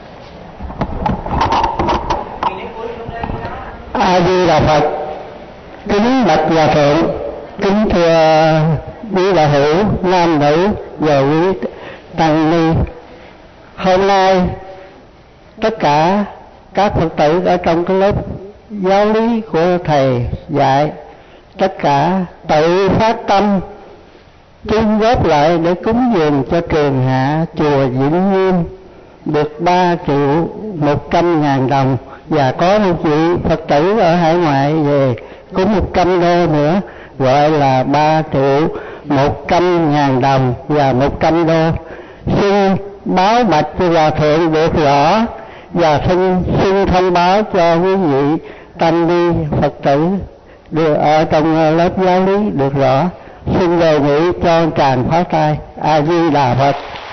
A Di Đà Phật. Kính bạch hòa thượng, kính thưa quý đạo hữu nam nữ và quý tăng ni. Hôm nay tất cả các Phật tử ở trong cái lớp giáo lý của thầy dạy, tất cả tự phát tâm quyên góp lại để cúng dường cho trường hạ chùa Vĩnh Nghiêm được ba triệu một trăm ngàn đồng, và có một vị Phật tử ở hải ngoại về cúng một trăm đô nữa, gọi là ba triệu một trăm ngàn đồng và một trăm đô. Xin báo bạch cho hòa thượng được rõ, và xin xin thông báo cho quý vị tăng ni Phật tử được ở trong lớp giáo lý được rõ. Xin đề nghị cho tràng pháo tay. A Di Đà Phật.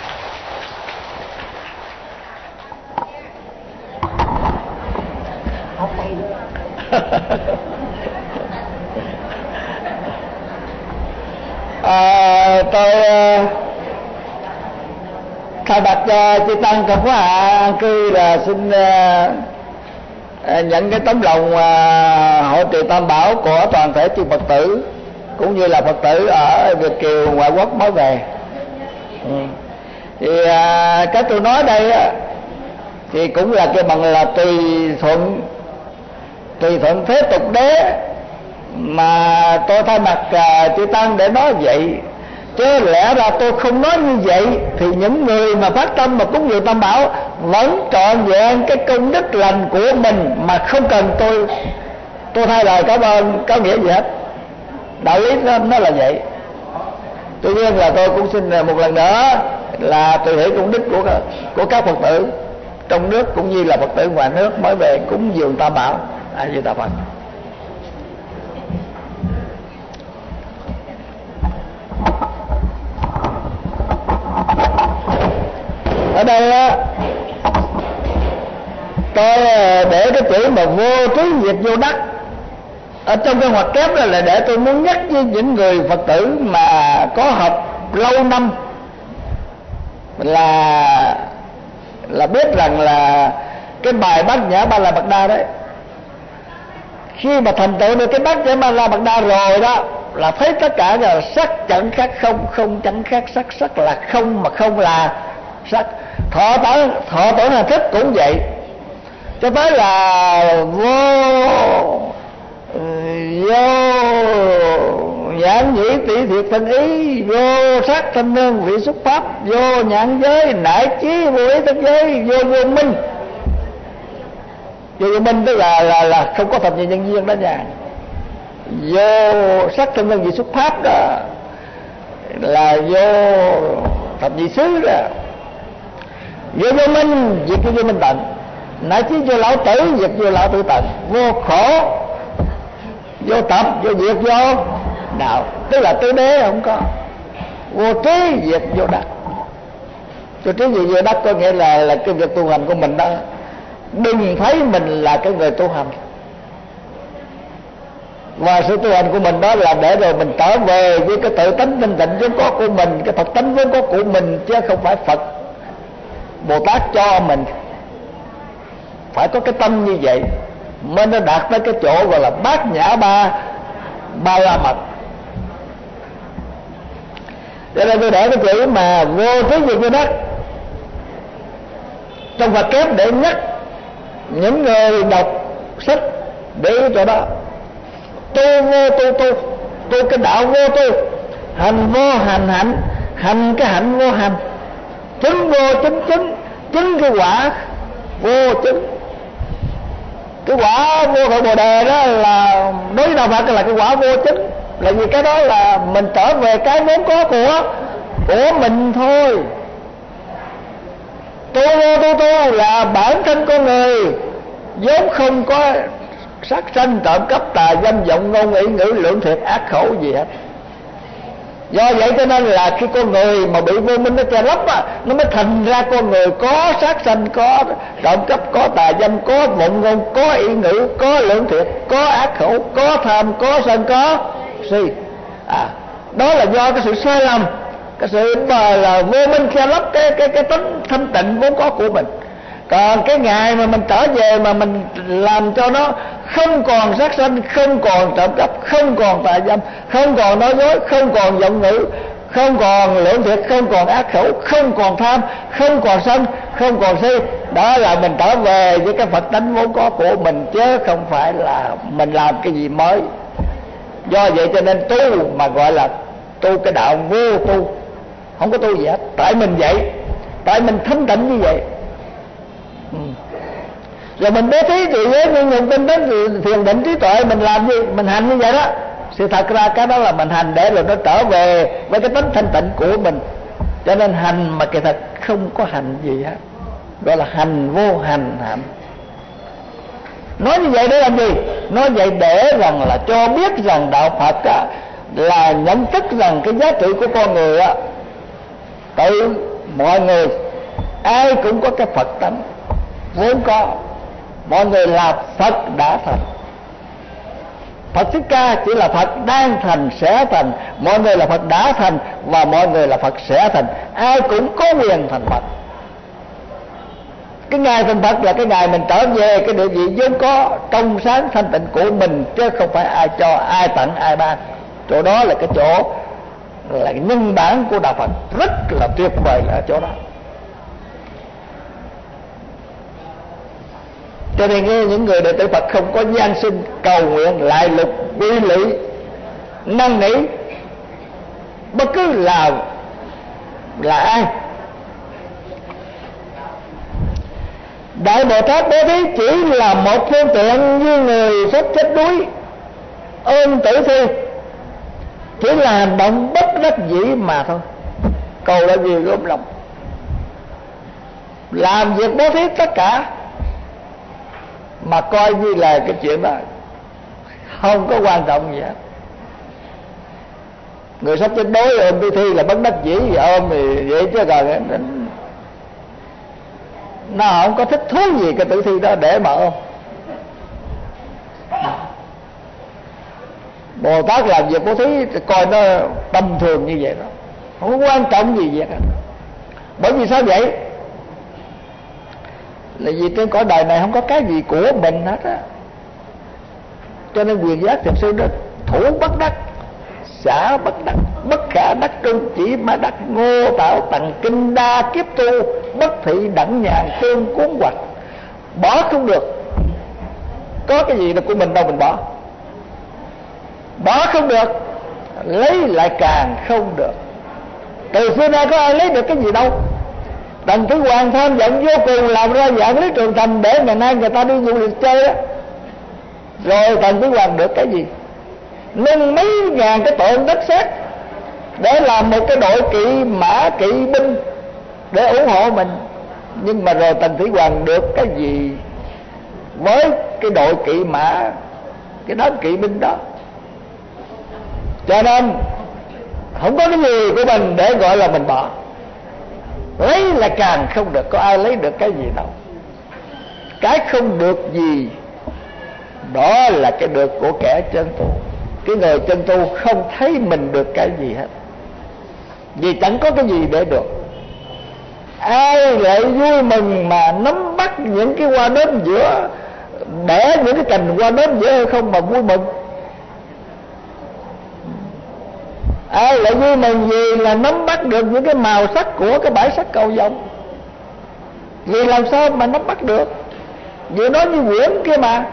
à, tôi thay mặt uh, chư tăng cộng hòa an cư là xin uh, nhận cái tấm lòng uh, hỗ trợ Tam Bảo của toàn thể chư Phật tử cũng như là Phật tử ở Việt Kiều ngoại quốc mới về. Ừ. Thì uh, cái tôi nói đây uh, thì cũng là cái bằng là tùy thuận tùy thuận thế tục đế mà tôi thay mặt uh, chư tăng để nói vậy. Chứ lẽ ra tôi không nói như vậy thì những người mà phát tâm mà cúng dường Tam Bảo vẫn trọn vẹn cái công đức lành của mình mà không cần tôi tôi thay lời cảm ơn có nghĩa gì hết. Đạo lý nó, nó là vậy. Tuy nhiên là tôi cũng xin một lần nữa là tùy hỷ công đức của của các Phật tử trong nước cũng như là Phật tử ngoài nước mới về cúng dường Tam Bảo. A Di Đà Phật. Ở đây á, tôi để cái chữ mà vô trí diệt vô đắc ở trong cái hoạt kép đó là để tôi muốn nhắc với những người Phật tử mà có học lâu năm là là biết rằng là cái bài Bát Nhã Ba La Mật Đa đấy, khi mà thành tựu được cái Bát Nhã Ba La Mật Đa rồi đó là thấy tất cả là sắc chẳng khác không, không chẳng khác sắc, sắc là không mà không là sắc. Thọ tưởng thọ tưởng hành thức cũng vậy, cho tới là vô vô nhãn nhĩ tỷ thiệt thân ý, vô sắc thanh nương vị xúc pháp, vô nhãn giới nải chí vô ý thức giới, vô vô minh. Vô vô minh tức là là là không có thập nhị nhân duyên đó nha. Vô sắc thanh nương vị xúc pháp đó là vô thập nhị xứ đó. Vô vô minh diệt vô vô minh tận, nải chí vô lão tử diệt vô lão tử tận, vô khổ vô tập vô diệt vô đạo, tức là tứ đế không có. Vô trí diệt vô đắc. Vô trí diệt vô đắc có nghĩa là là cái việc tu hành của mình đó, đừng thấy mình là cái người tu hành, và sự tu hành của mình đó là để rồi mình trở về với cái tự tánh thanh tịnh vốn có của mình, cái Phật tánh vốn có của mình, chứ không phải Phật Bồ Tát cho mình. Phải có cái tâm như vậy mới nó đạt tới cái chỗ gọi là bát nhã ba ba la mật. Cho nên tôi để cái chữ mà vô trí diệt vô đắc trong Phật kép để nhắc những người đọc sách để ý chỗ đó. Tu vô tu tu, tu cái đạo vô tu, hành vô hành hạnh, hành cái hạnh vô hành, chứng vô chứng chứng, chứng cái quả vô chứng. Cái quả vô thọ bồ đề đó là đối với đạo Phật là cái quả vô chứng, là vì cái đó là mình trở về cái vốn có của của mình thôi. Tu vô tu tu là bản thân con người vốn không có sát sanh trộm cắp tà dâm vọng ngôn ý ngữ lưỡng thiệt ác khẩu gì hết. Do vậy cho nên là khi con người mà bị vô minh nó che lấp á, nó mới thành ra con người có sát sanh, có trộm cắp, có tà dâm, có vọng ngôn, có ý ngữ, có lưỡng thiệt, có ác khẩu, có tham, có sân, có si. À, đó là do cái sự sai lầm, cái sự mà là vô minh che lấp cái cái cái tính thanh tịnh vốn có của mình. Còn cái ngày mà mình trở về mà mình làm cho nó không còn sát sanh, không còn trộm cắp, không còn tà dâm, không còn nói dối, không còn vọng ngữ, không còn lưỡng thiệt, không còn ác khẩu, không còn tham, không còn sân, không còn si, đó là mình trở về với cái Phật tánh vốn có của mình, chứ không phải là mình làm cái gì mới. Do vậy cho nên tu mà gọi là tu cái đạo vô tu, không có tu gì hết, tại mình vậy, tại mình thanh tịnh như vậy. Ừ. Rồi mình bố thí thì với những nguồn tinh tấn thì thiền định trí tuệ mình làm gì, mình hành như vậy đó. Sự thật ra cái đó là mình hành để rồi nó trở về với cái tính thanh tịnh của mình. Cho nên hành mà kỳ thật không có hành gì hết, gọi là hành vô hành hạnh. Nói như vậy để làm gì? Nói vậy để rằng là cho biết rằng đạo Phật á, là nhận thức rằng cái giá trị của con người á, tự mọi người ai cũng có cái Phật tánh vốn có. Mọi người là Phật đã thành, Phật Thích Ca chỉ là Phật đang thành sẽ thành. Mọi người là Phật đã thành và mọi người là Phật sẽ thành. Ai cũng có quyền thành Phật. Cái ngày thành Phật là cái ngày mình trở về cái địa vị vốn có trong sáng thanh tịnh của mình, chứ không phải ai cho, ai tặng, ai ban. Chỗ đó là cái chỗ là cái nhân bản của đạo Phật, rất là tuyệt vời ở chỗ đó. Cho nên những người đệ tử Phật không có gian sinh cầu nguyện lại lục quy lụy năn nỉ bất cứ là là ai. Đại Bồ Tát Bố Thí chỉ là một phương tiện như người sắp chết đuối ôm tử thi, chỉ là hành động bất đắc dĩ mà thôi. Cầu là gì gom lòng, làm việc bố thí tất cả, mà coi như là cái chuyện đó không có quan trọng gì hết. Người sắp chết đói ôm tử thi là bất đắc dĩ thì ôm thì vậy, chứ còn nó không có thích thú gì cái tử thi đó để mà ôm. Bồ Tát làm việc bố thí coi nó tầm thường như vậy đó, không có quan trọng gì vậy cả. Bởi vì sao vậy? Là vì trên cõi đời này không có cái gì của mình hết á. Cho nên quyền giác thiền sư đó thủ bất đắc, xả bất đắc, bất khả đắc trung, chỉ mà đắc ngô tạo tầng kinh đa kiếp tu, bất thị đẳng nhàn tương cuốn hoạch. Bỏ không được, có cái gì là của mình đâu mình bỏ. Bỏ không được, lấy lại càng không được. Từ xưa nay có ai lấy được cái gì đâu. Tần Thủy Hoàng tham vọng vô cùng, làm ra dạng Lý Trường Thành để ngày nay người ta đi du lịch chơi đó. Rồi Tần Thủy Hoàng được cái gì? Nâng mấy ngàn cái tượng đất sét để làm một cái đội kỵ mã kỵ binh để ủng hộ mình. Nhưng mà rồi Tần Thủy Hoàng được cái gì với cái đội kỵ mã, cái đám kỵ binh đó? Cho nên không có cái gì của mình để gọi là mình bỏ. Lấy là càng không được, có ai lấy được cái gì đâu. Cái không được gì đó là cái được của kẻ chân tu. Cái người chân tu không thấy mình được cái gì hết, vì chẳng có cái gì để được. Ai lại vui mừng mà nắm bắt những cái hoa nến giữa, để những cái cành hoa nến giữa không mà vui mừng? Ai lại vui mừng vì là nắm bắt được những cái màu sắc của cái bãi sắc cầu vồng? Vì làm sao mà nắm bắt được? Vì nó như quyển kia mà.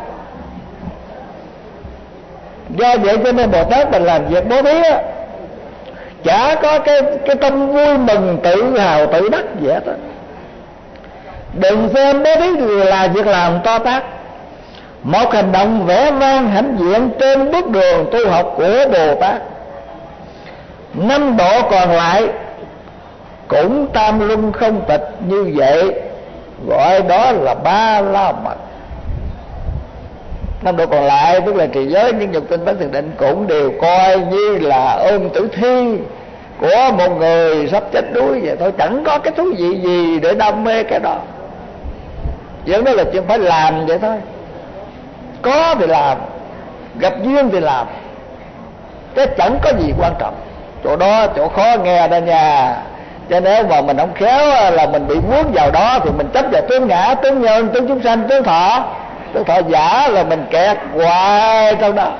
Do vậy cho nên Bồ Tát mình làm việc bố thí á, chả có cái cái tâm vui mừng tự hào tự đắc gì hết á. Đừng xem bố thí là việc làm to tát. Một hành động vẻ vang hãnh diện trên bước đường tu học của Bồ Tát. Năm độ còn lại cũng tam luân không tịch như vậy, gọi đó là ba la mật. Năm độ còn lại tức là trì giới, những dục tinh tấn thiền định cũng đều coi như là ơn tử thi của một người sắp chết đuối vậy thôi, chẳng có cái thú vị gì để đam mê cái đó. Chuyện đó là chuyện phải làm vậy thôi. Có thì làm, gặp duyên thì làm, chứ chẳng có gì quan trọng. Chỗ đó chỗ khó nghe đó nha. Cho nếu mà mình không khéo là mình bị vướng vào đó thì mình chấp vào tướng ngã, tướng nhân, tướng chúng sanh, tướng thọ. Tướng thọ giả là mình kẹt hoài trong đó.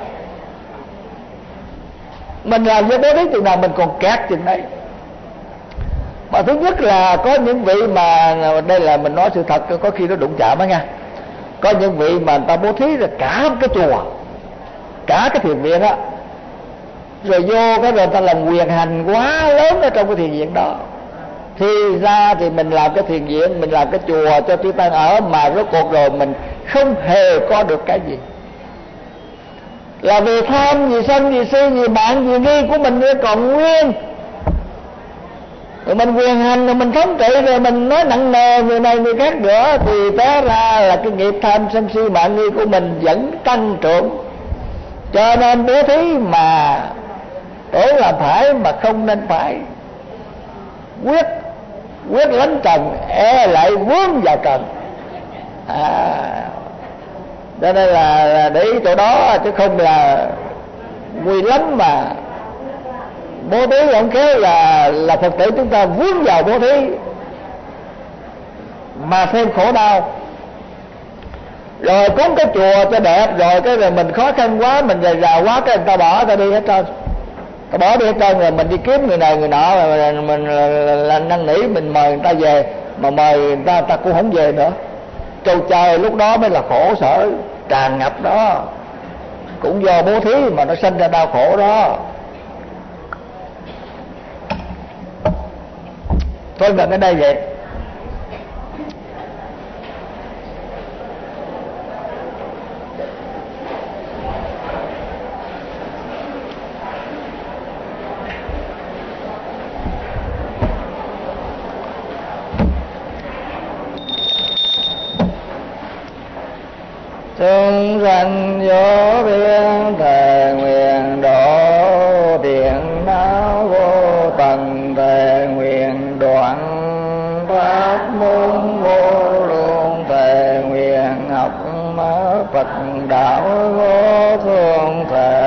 Mình làm với bố thí chừng nào mình còn kẹt chừng đấy. Mà thứ nhất là có những vị mà, đây là mình nói sự thật, có khi nó đụng chạm đó nha. Có những vị mà người ta bố thí là cả cái chùa, cả cái thiền viện á, rồi vô cái rồi ta làm quyền hành quá lớn ở trong cái thiền viện đó. Thì ra thì mình làm cái thiền viện, mình làm cái chùa cho chư tăng ở, mà rốt cuộc rồi mình không hề có được cái gì. Là vì tham, vì sân, vì si, vì mạng, vì nghi của mình còn nguyên. Rồi mình quyền hành, rồi mình thống trị, rồi mình nói nặng nề người này người khác nữa, thì té ra là cái nghiệp tham sân si mạng nghi của mình vẫn tăng trưởng. Cho nên bố thí mà tưởng là phải mà không nên phải. Quyết quyết lánh trần e lại vướng vào trần. À, cho nên là, là để ý chỗ đó, chứ không là nguy lắm mà bố thí không khéo là là Phật tử chúng ta vướng vào bố thí mà thêm khổ đau. Rồi cúng cái chùa cho đẹp, rồi cái rồi mình khó khăn quá, mình rời rào quá, cái người ta bỏ ta đi hết trơn. Ta bỏ đi hết trơn, rồi mình đi kiếm người này người nọ, rồi mình là năn nỉ, mình mời người ta về, mà mời người ta ta cũng không về nữa. Châu trời lúc đó mới là khổ sở tràn ngập đó. Cũng do bố thí mà nó sinh ra đau khổ đó. Tôi gần ở đây vậy. Chúng sanh vô biên thề nguyện độ, điện não vô tận thề nguyện đoạn, pháp môn vô lượng thề nguyện học mở Phật đạo vô thường thề